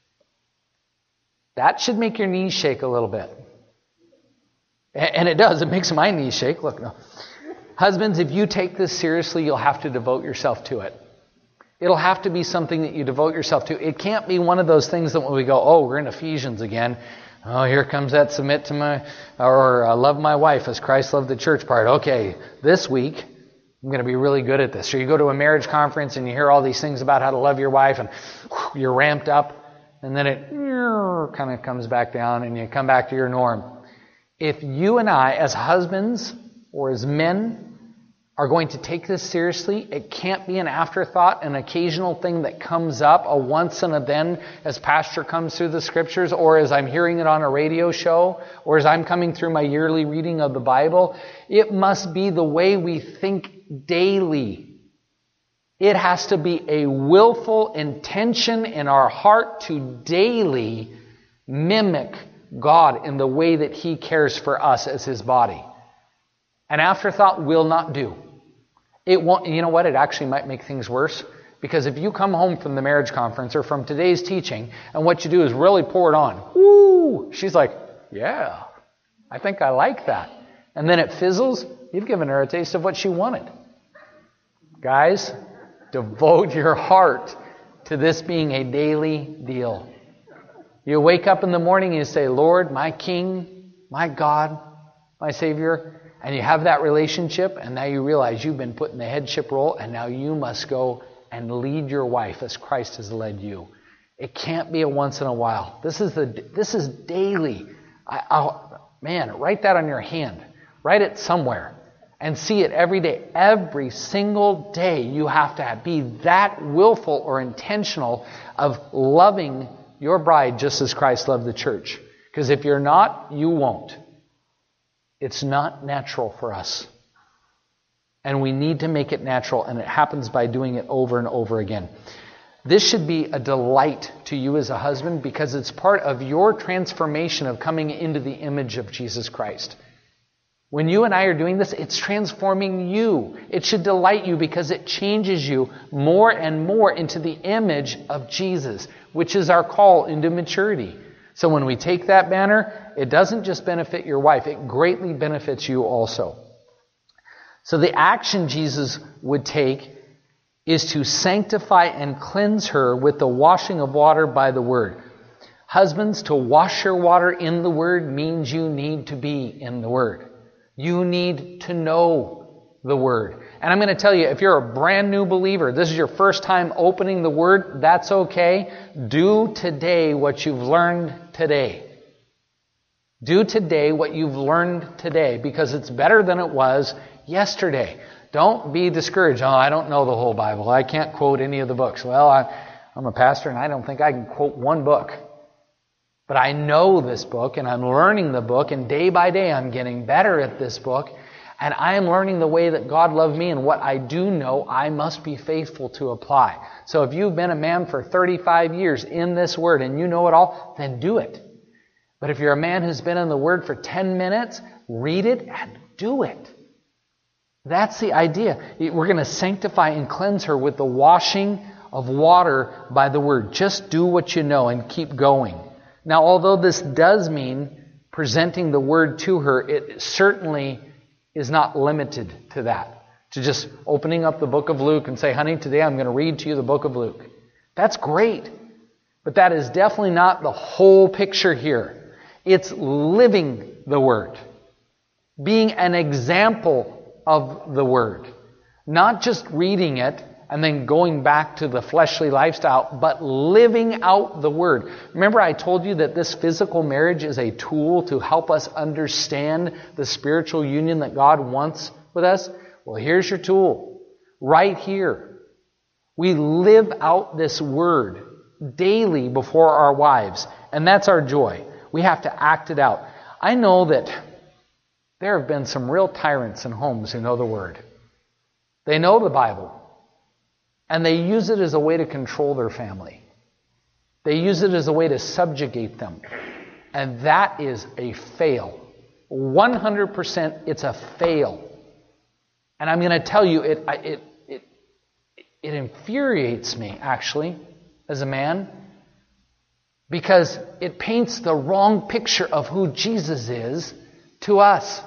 S1: That should make your knees shake a little bit. And it does. It makes my knees shake. Look, no. Husbands, if you take this seriously, you'll have to devote yourself to it. It'll have to be something that you devote yourself to. It can't be one of those things that when we go, oh, we're in Ephesians again. Oh, here comes that submit to my, or love my wife as Christ loved the church part. Okay, this week, I'm going to be really good at this. So you go to a marriage conference and you hear all these things about how to love your wife and you're ramped up. And then it kind of comes back down and you come back to your norm. If you and I, as husbands or as men, are going to take this seriously, it can't be an afterthought, an occasional thing that comes up, a once and a then as pastor comes through the scriptures, or as I'm hearing it on a radio show, or as I'm coming through my yearly reading of the Bible. It must be the way we think daily. It has to be a willful intention in our heart to daily mimic God in the way that He cares for us as His body. An afterthought will not do. It won't. You know what? It actually might make things worse. Because if you come home from the marriage conference or from today's teaching, and what you do is really pour it on. Woo! She's like, yeah, I think I like that. And then it fizzles. You've given her a taste of what she wanted. Guys, devote your heart to this being a daily deal. You wake up in the morning and you say, Lord, my King, my God, my Savior. And you have that relationship, and now you realize you've been put in the headship role, and now you must go and lead your wife as Christ has led you. It can't be a once in a while. This is daily. Man, write that on your hand. Write it somewhere. And see it every day. Every single day you have to be that willful or intentional of loving your bride just as Christ loved the church. Because if you're not, you won't. It's not natural for us. And we need to make it natural, and it happens by doing it over and over again. This should be a delight to you as a husband because it's part of your transformation of coming into the image of Jesus Christ. When you and I are doing this, it's transforming you. It should delight you because it changes you more and more into the image of Jesus, which is our call into maturity. So when we take that banner, it doesn't just benefit your wife, it greatly benefits you also. So the action Jesus would take is to sanctify and cleanse her with the washing of water by the Word. Husbands, to wash your water in the Word means you need to be in the Word. You need to know the Word. And I'm going to tell you, if you're a brand new believer, this is your first time opening the Word, that's okay. Do today what you've learned today. Do today what you've learned today, because it's better than it was yesterday. Don't be discouraged. Oh, I don't know the whole Bible. I can't quote any of the books. Well, I'm a pastor and I don't think I can quote one book. But I know this book and I'm learning the book, and day by day I'm getting better at this book. And I am learning the way that God loved me, and what I do know, I must be faithful to apply. So if you've been a man for 35 years in this Word and you know it all, then do it. But if you're a man who's been in the Word for 10 minutes, read it and do it. That's the idea. We're going to sanctify and cleanse her with the washing of water by the Word. Just do what you know and keep going. Now, although this does mean presenting the Word to her, it certainly is not limited to that. to just opening up the book of Luke and say, honey, today I'm going to read to you the book of Luke. That's great. But that is definitely not the whole picture here. It's living the Word. Being an example of the Word. Not just reading it and then going back to the fleshly lifestyle, but living out the Word. Remember I told you that this physical marriage is a tool to help us understand the spiritual union that God wants with us? Well, here's your tool. Right here. We live out this Word daily before our wives. And that's our joy. We have to act it out. I know that there have been some real tyrants in homes who know the Word. They know the Bible. And they use it as a way to control their family. They use it as a way to subjugate them. And that is a fail. 100% it's a fail. And I'm going to tell you, it infuriates me, actually, as a man, because it paints the wrong picture of who Jesus is to us.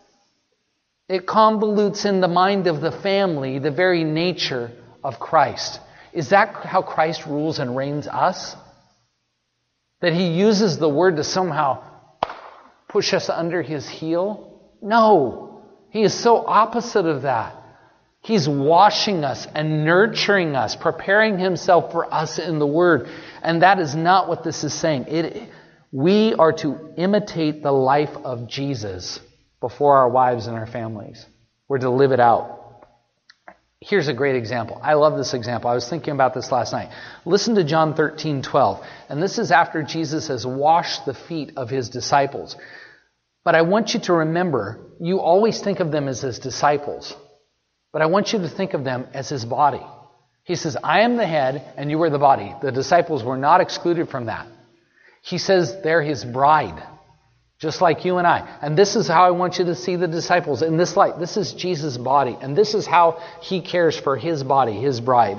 S1: It convolutes in the mind of the family the very nature of Christ. Is that how Christ rules and reigns us? That He uses the Word to somehow push us under His heel? No. He is so opposite of that. He's washing us and nurturing us, preparing Himself for us in the Word. And that is not what this is saying. We are to imitate the life of Jesus before our wives and our families. We're to live it out. Here's a great example. I love this example. I was thinking about this last night. Listen to John 13:12. And this is after Jesus has washed the feet of His disciples. But I want you to remember, you always think of them as His disciples. But I want you to think of them as His body. He says, I am the head and you are the body. The disciples were not excluded from that. He says they're His bride. Just like you and I. And this is how I want you to see the disciples in this light. This is Jesus' body. And this is how He cares for His body, His bride.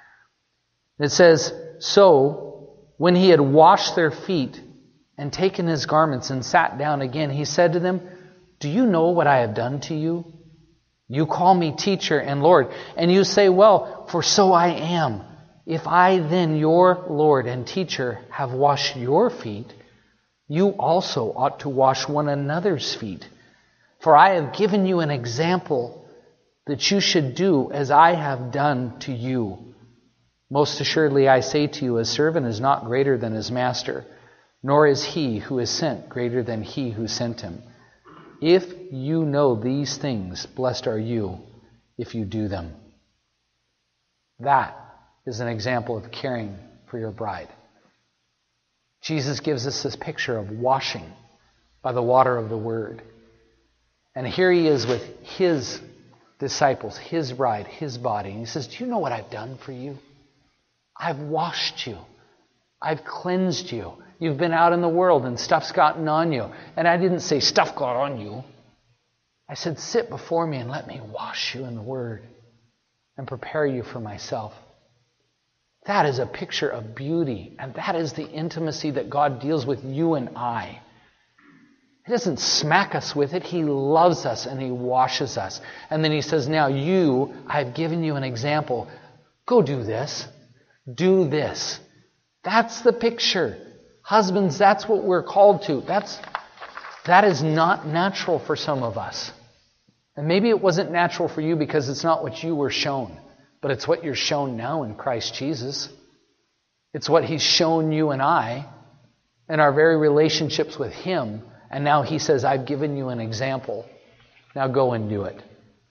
S1: It says, so when He had washed their feet and taken His garments and sat down again, He said to them, do you know what I have done to you? You call me teacher and Lord. And you say, well, for so I am. If I then, your Lord and teacher, have washed your feet, you also ought to wash one another's feet. For I have given you an example that you should do as I have done to you. Most assuredly I say to you, a servant is not greater than his master, nor is he who is sent greater than he who sent him. If you know these things, blessed are you if you do them. That is an example of caring for your bride. Jesus gives us this picture of washing by the water of the Word. And here He is with His disciples, His bride, His body. And He says, do you know what I've done for you? I've washed you. I've cleansed you. You've been out in the world and stuff's gotten on you. And I didn't say stuff got on you. I said, sit before me and let me wash you in the Word and prepare you for myself. That is a picture of beauty, and that is the intimacy that God deals with you and I. He doesn't smack us with it. He loves us and He washes us. And then He says, now I've given you an example. Go do this. Do this. That's the picture. Husbands, that's what we're called to. That is not natural for some of us. And maybe it wasn't natural for you because it's not what you were shown. But it's what you're shown now in Christ Jesus. It's what He's shown you and I in our very relationships with Him. And now He says, I've given you an example. Now go and do it.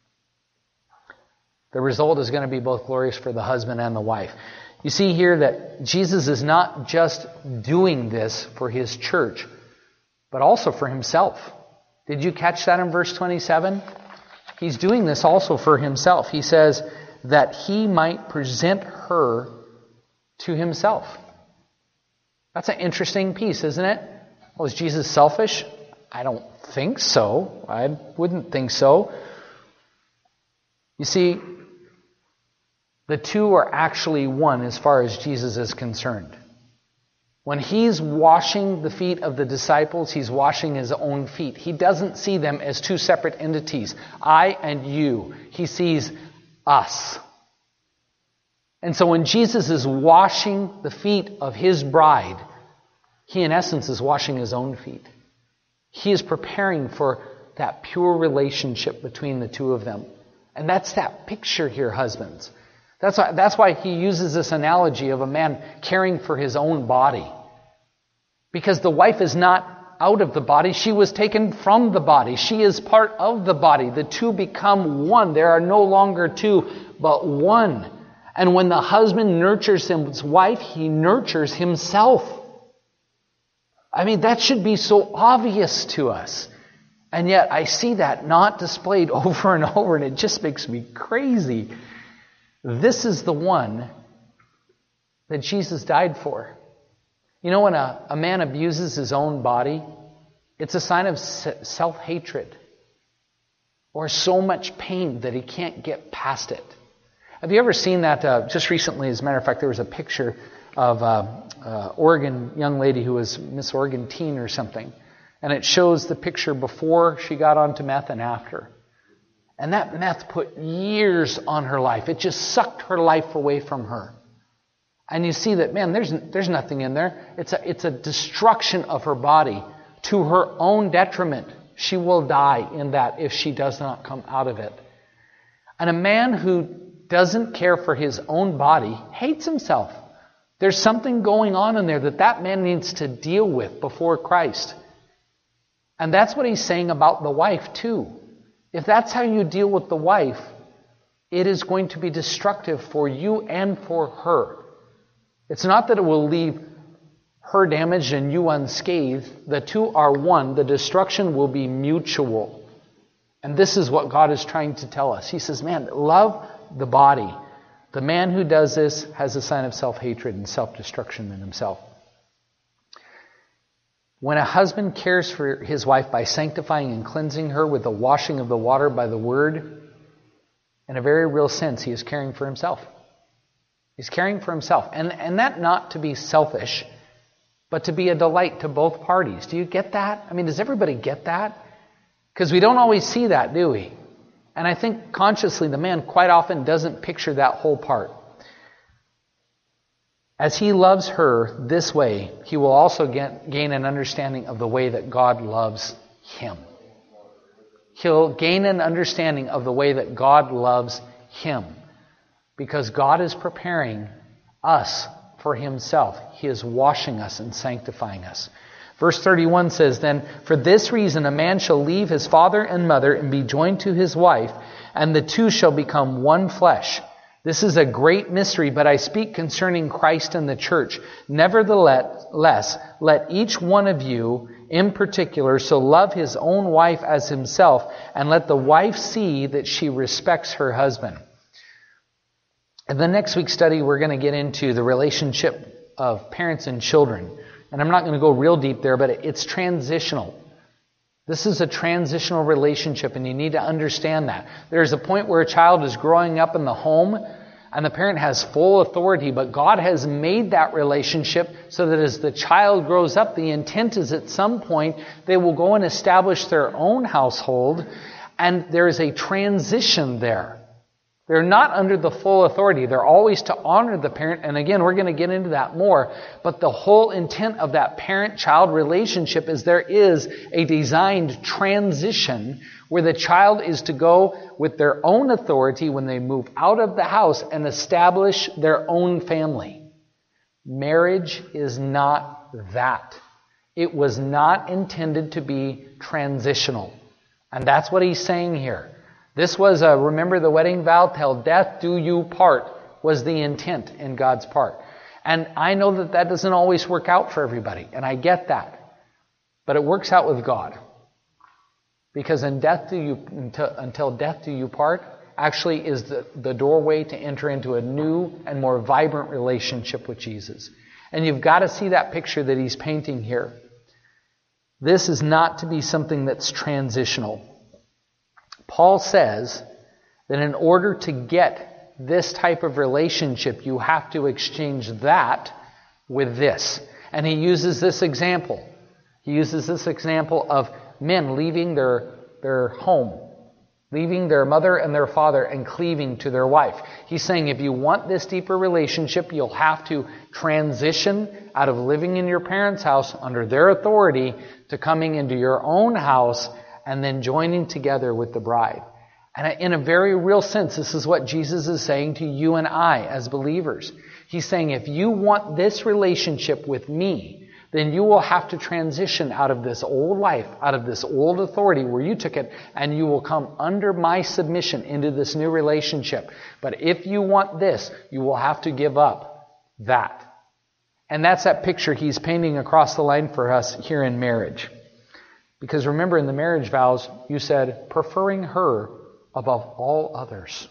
S1: The result is going to be both glorious for the husband and the wife. You see here that Jesus is not just doing this for His church, but also for Himself. Did you catch that in verse 27? He's doing this also for Himself. He says, that He might present her to Himself. That's an interesting piece, isn't it? Well, is Jesus selfish? I don't think so. I wouldn't think so. You see, the two are actually one as far as Jesus is concerned. When he's washing the feet of the disciples, he's washing his own feet. He doesn't see them as two separate entities, I and you. He sees us. And so when Jesus is washing the feet of his bride, he in essence is washing his own feet. He is preparing for that pure relationship between the two of them. And that's that picture here, husbands. That's why he uses this analogy of a man caring for his own body. Because the wife is not out of the body. She was taken from the body. She is part of the body. The two become one. There are no longer two, but one. And when the husband nurtures his wife, he nurtures himself. I mean, that should be so obvious to us. And yet I see that not displayed over and over, and it just makes me crazy. This is the one that Jesus died for. You know, when a man abuses his own body, it's a sign of self-hatred or so much pain that he can't get past it. Have you ever seen that? Just recently, as a matter of fact, there was a picture of Oregon young lady who was Miss Oregon Teen or something. And it shows the picture before she got onto meth and after. And that meth put years on her life. It just sucked her life away from her. And you see that, man, there's nothing in there. It's a destruction of her body to her own detriment. She will die in that if she does not come out of it. And a man who doesn't care for his own body hates himself. There's something going on in there that man needs to deal with before Christ. And that's what he's saying about the wife too. If that's how you deal with the wife, it is going to be destructive for you and for her. It's not that it will leave her damaged and you unscathed. The two are one. The destruction will be mutual. And this is what God is trying to tell us. He says, man, love the body. The man who does this has a sign of self-hatred and self-destruction in himself. When a husband cares for his wife by sanctifying and cleansing her with the washing of the water by the word, in a very real sense, he is caring for himself. He's caring for himself. And that not to be selfish, but to be a delight to both parties. Do you get that? I mean, does everybody get that? Because we don't always see that, do we? And I think consciously the man quite often doesn't picture that whole part. As he loves her this way, he will also gain an understanding of the way that God loves him. He'll gain an understanding of the way that God loves him. Because God is preparing us for himself. He is washing us and sanctifying us. Verse 31 says, then, for this reason a man shall leave his father and mother and be joined to his wife, and the two shall become one flesh. This is a great mystery, but I speak concerning Christ and the church. Nevertheless, let each one of you in particular so love his own wife as himself, and let the wife see that she respects her husband. In the next week's study, we're going to get into the relationship of parents and children. And I'm not going to go real deep there, but it's transitional. This is a transitional relationship, and you need to understand that. There's a point where a child is growing up in the home, and the parent has full authority, but God has made that relationship so that as the child grows up, the intent is at some point they will go and establish their own household, and there is a transition there. They're not under the full authority. They're always to honor the parent. And again, we're going to get into that more. But the whole intent of that parent-child relationship is there is a designed transition where the child is to go with their own authority when they move out of the house and establish their own family. Marriage is not that. It was not intended to be transitional. And that's what he's saying here. This was remember the wedding vow, till death do you part, was the intent in God's part. And I know that doesn't always work out for everybody, and I get that. But it works out with God. Because until death do you part, actually is the doorway to enter into a new and more vibrant relationship with Jesus. And you've got to see that picture that he's painting here. This is not to be something that's transitional. Paul says that in order to get this type of relationship, you have to exchange that with this. And he uses this example. He uses this example of men leaving their home, leaving their mother and their father and cleaving to their wife. He's saying if you want this deeper relationship, you'll have to transition out of living in your parents' house under their authority to coming into your own house and then joining together with the bride. And in a very real sense, this is what Jesus is saying to you and I as believers. He's saying if you want this relationship with me, then you will have to transition out of this old life, out of this old authority where you took it, and you will come under my submission into this new relationship. But if you want this, you will have to give up that. And that's that picture he's painting across the line for us here in marriage. Because remember, in the marriage vows, you said, preferring her above all others.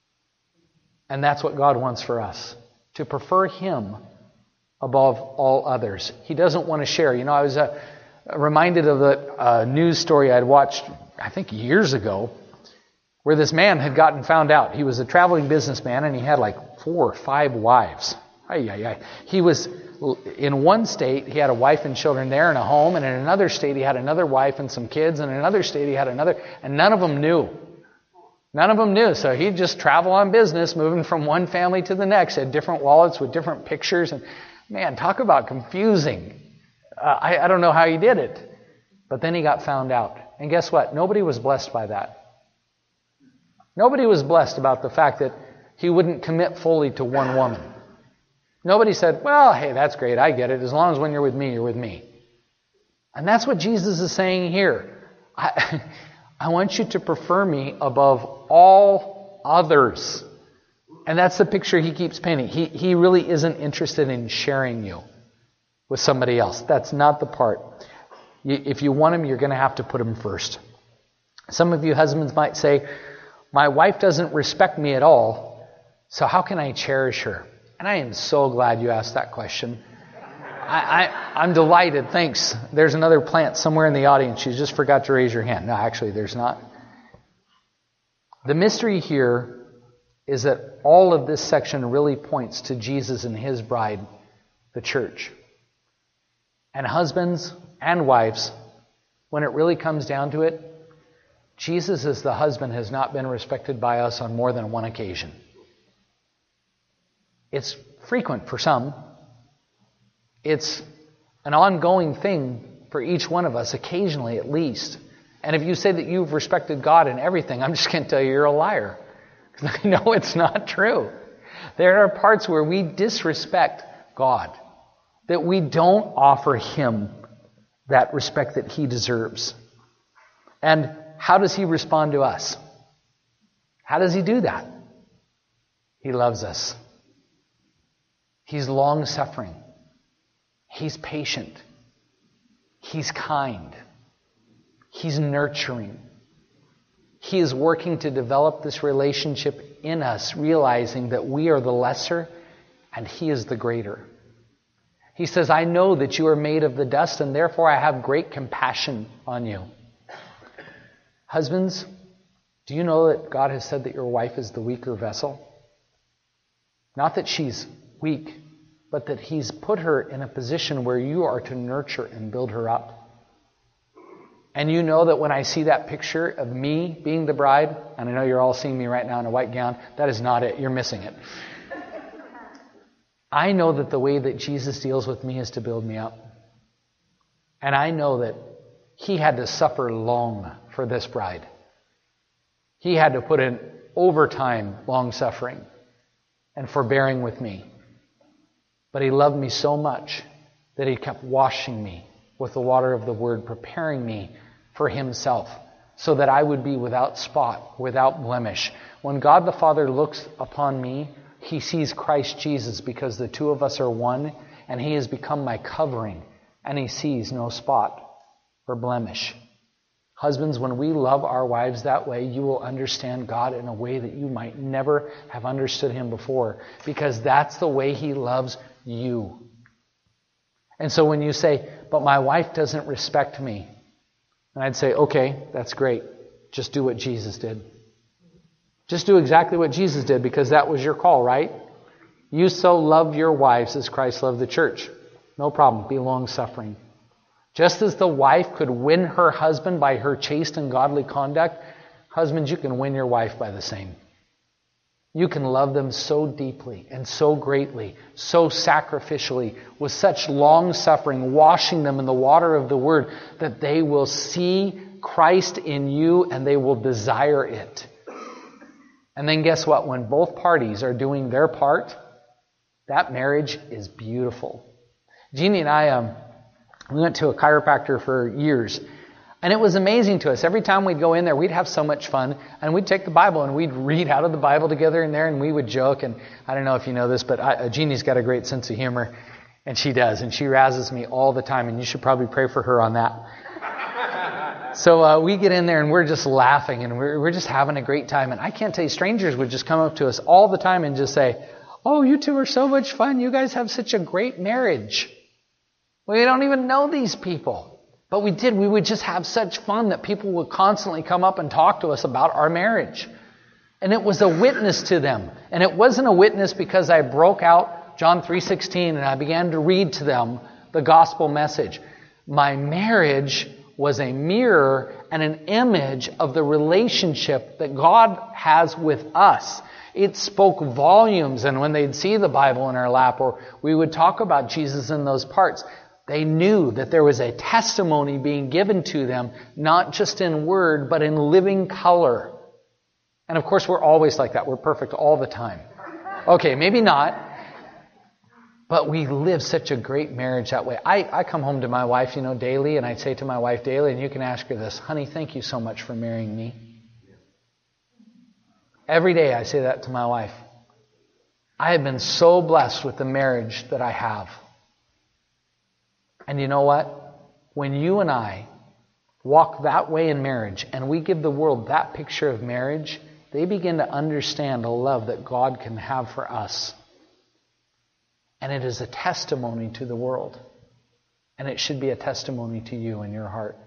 S1: And that's what God wants for us, to prefer Him above all others. He doesn't want to share. You know, I was reminded of a news story I'd watched, I think years ago, where this man had gotten found out. He was a traveling businessman and he had like 4 or 5 wives. He was in one state, he had a wife and children there and a home, and in another state he had another wife and some kids, and in another state he had another, and none of them knew. None of them knew. So he'd just travel on business, moving from one family to the next, had different wallets with different pictures, and man, talk about confusing. I don't know how he did it. But then he got found out. And guess what? Nobody was blessed by that. Nobody was blessed about the fact that he wouldn't commit fully to one woman. Nobody said, well, hey, that's great, I get it. As long as when you're with me, you're with me. And that's what Jesus is saying here. I want you to prefer me above all others. And that's the picture he keeps painting. He really isn't interested in sharing you with somebody else. That's not the part. If you want him, you're going to have to put him first. Some of you husbands might say, my wife doesn't respect me at all, so how can I cherish her? And I am so glad you asked that question. I'm delighted. Thanks. There's another plant somewhere in the audience. You just forgot to raise your hand. No, actually, there's not. The mystery here is that all of this section really points to Jesus and His bride, the church. And husbands and wives, when it really comes down to it, Jesus as the husband has not been respected by us on more than one occasion. It's frequent for some. It's an ongoing thing for each one of us, occasionally at least. And if you say that you've respected God in everything, I'm just going to tell you you're a liar. Because I know it's not true. There are parts where we disrespect God, that we don't offer Him that respect that He deserves. And how does He respond to us? How does He do that? He loves us. He's long-suffering. He's patient. He's kind. He's nurturing. He is working to develop this relationship in us, realizing that we are the lesser and He is the greater. He says, I know that you are made of the dust, and therefore I have great compassion on you. Husbands, do you know that God has said that your wife is the weaker vessel? Not that she's weak, but that He's put her in a position where you are to nurture and build her up. And you know that when I see that picture of me being the bride, and I know you're all seeing me right now in a white gown, that is not it. You're missing it. I know that the way that Jesus deals with me is to build me up. And I know that He had to suffer long for this bride. He had to put in overtime long suffering and forbearing with me. But He loved me so much that He kept washing me with the water of the Word, preparing me for Himself, so that I would be without spot, without blemish. When God the Father looks upon me, He sees Christ Jesus, because the two of us are one, and He has become my covering, and He sees no spot or blemish. Husbands, when we love our wives that way, you will understand God in a way that you might never have understood Him before, because that's the way He loves you. And so when you say, but my wife doesn't respect me, and I'd say, okay, that's great. Just do what Jesus did. Just do exactly what Jesus did, because that was your call, right? You so love your wives as Christ loved the church. No problem. Be long-suffering. Just as the wife could win her husband by her chaste and godly conduct, husbands, you can win your wife by the same. You can love them so deeply and so greatly, so sacrificially, with such long-suffering, washing them in the water of the Word, that they will see Christ in you and they will desire it. And then guess what? When both parties are doing their part, that marriage is beautiful. Jeannie and I, we went to a chiropractor for years. And it was amazing to us. Every time we'd go in there, we'd have so much fun. And we'd take the Bible and we'd read out of the Bible together in there and we would joke. And I don't know if you know this, but Jeannie's got a great sense of humor. And she does. And she razzes me all the time. And you should probably pray for her on that. So we get in there and we're just laughing and we're just having a great time. And I can't tell you, strangers would just come up to us all the time and just say, "Oh, you two are so much fun. You guys have such a great marriage." We don't even know these people. But we did. We would just have such fun that people would constantly come up and talk to us about our marriage. And it was a witness to them. And it wasn't a witness because I broke out John 3:16 and I began to read to them the gospel message. My marriage was a mirror and an image of the relationship that God has with us. It spoke volumes. And when they'd see the Bible in our lap or we would talk about Jesus in those parts, they knew that there was a testimony being given to them, not just in word, but in living color. And of course, we're always like that. We're perfect all the time. Okay, maybe not. But we live such a great marriage that way. I come home to my wife, daily, and I say to my wife daily, and you can ask her this, "Honey, thank you so much for marrying me." Every day I say that to my wife. I have been so blessed with the marriage that I have. And you know what? When you and I walk that way in marriage and we give the world that picture of marriage, they begin to understand the love that God can have for us. And it is a testimony to the world. And it should be a testimony to you in your heart.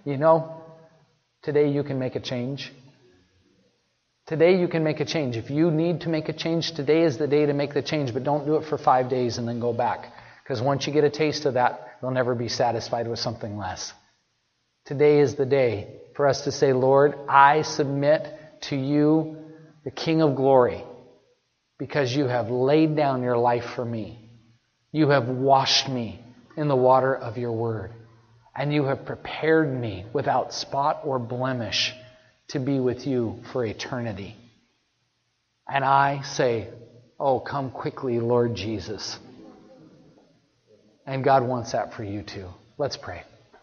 S1: Today you can make a change. Today you can make a change. If you need to make a change, today is the day to make the change. But don't do it for 5 days and then go back. Because once you get a taste of that, you'll never be satisfied with something less. Today is the day for us to say, "Lord, I submit to you, the King of glory, because you have laid down your life for me. You have washed me in the water of your word. And you have prepared me without spot or blemish to be with you for eternity." And I say, "Oh, come quickly, Lord Jesus." And God wants that for you too. Let's pray.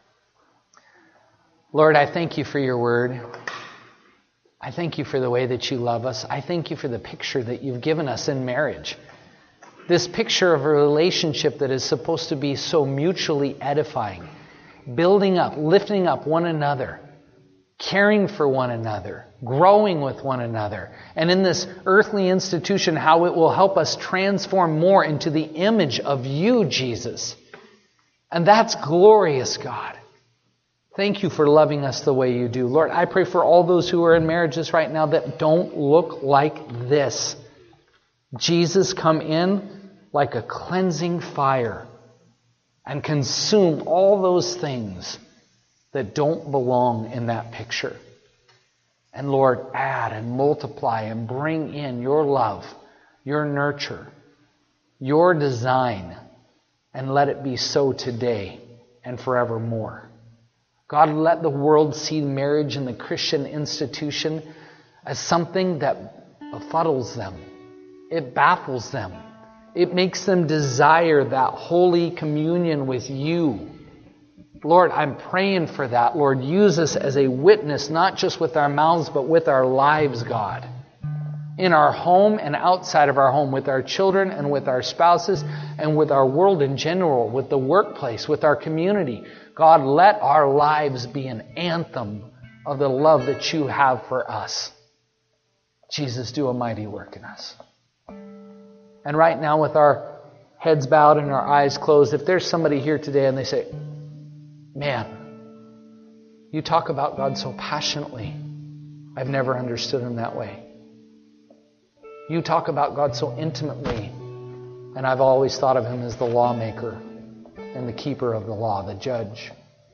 S1: Lord, I thank you for your word. I thank you for the way that you love us. I thank you for the picture that you've given us in marriage. This picture of a relationship that is supposed to be so mutually edifying, building up, lifting up one another, caring for one another, growing with one another. And in this earthly institution, how it will help us transform more into the image of you, Jesus. And that's glorious, God. Thank you for loving us the way you do. Lord, I pray for all those who are in marriages right now that don't look like this. Jesus, come in like a cleansing fire and consume all those things that don't belong in that picture. And Lord, add and multiply and bring in your love, your nurture, your design, and let it be so today and forevermore. God, let the world see marriage in the Christian institution as something that befuddles them. It baffles them. It makes them desire that holy communion with you. Lord, I'm praying for that. Lord, use us as a witness, not just with our mouths, but with our lives, God. In our home and outside of our home, with our children and with our spouses and with our world in general, with the workplace, with our community. God, let our lives be an anthem of the love that you have for us. Jesus, do a mighty work in us. And right now, with our heads bowed and our eyes closed, if there's somebody here today and they say, "Man, you talk about God so passionately. I've never understood him that way. You talk about God so intimately, and I've always thought of him as the lawmaker. and the keeper of the law, the judge.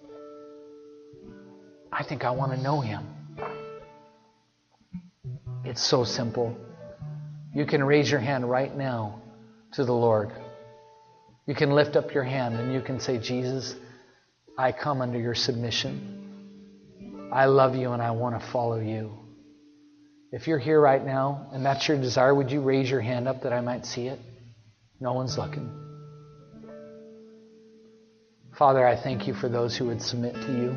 S1: I think I want to know Him. It's so simple. You can raise your hand right now to the Lord. You can lift up your hand and you can say, Jesus, I come under your submission. I love you and I want to follow you. If you're here right now and that's your desire, would you raise your hand up that I might see it? No one's looking. Father, I thank you for those who would submit to you.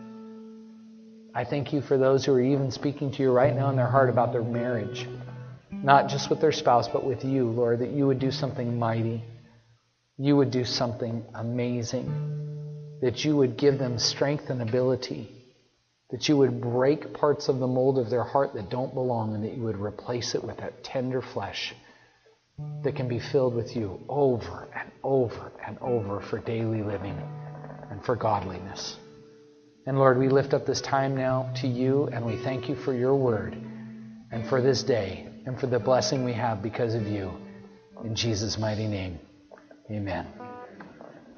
S1: I thank you for those who are even speaking to you right now in their heart about their marriage. Not just with their spouse, but with you, Lord, that you would do something mighty. You would do something amazing. That you would give them strength and ability. That you would break parts of the mold of their heart that don't belong, and that you would replace it with that tender flesh that can be filled with you over and over and over for daily living and for godliness. And Lord, we lift up this time now to you, and we thank you for your word and for this day and for the blessing we have because of you. In Jesus' mighty name, amen.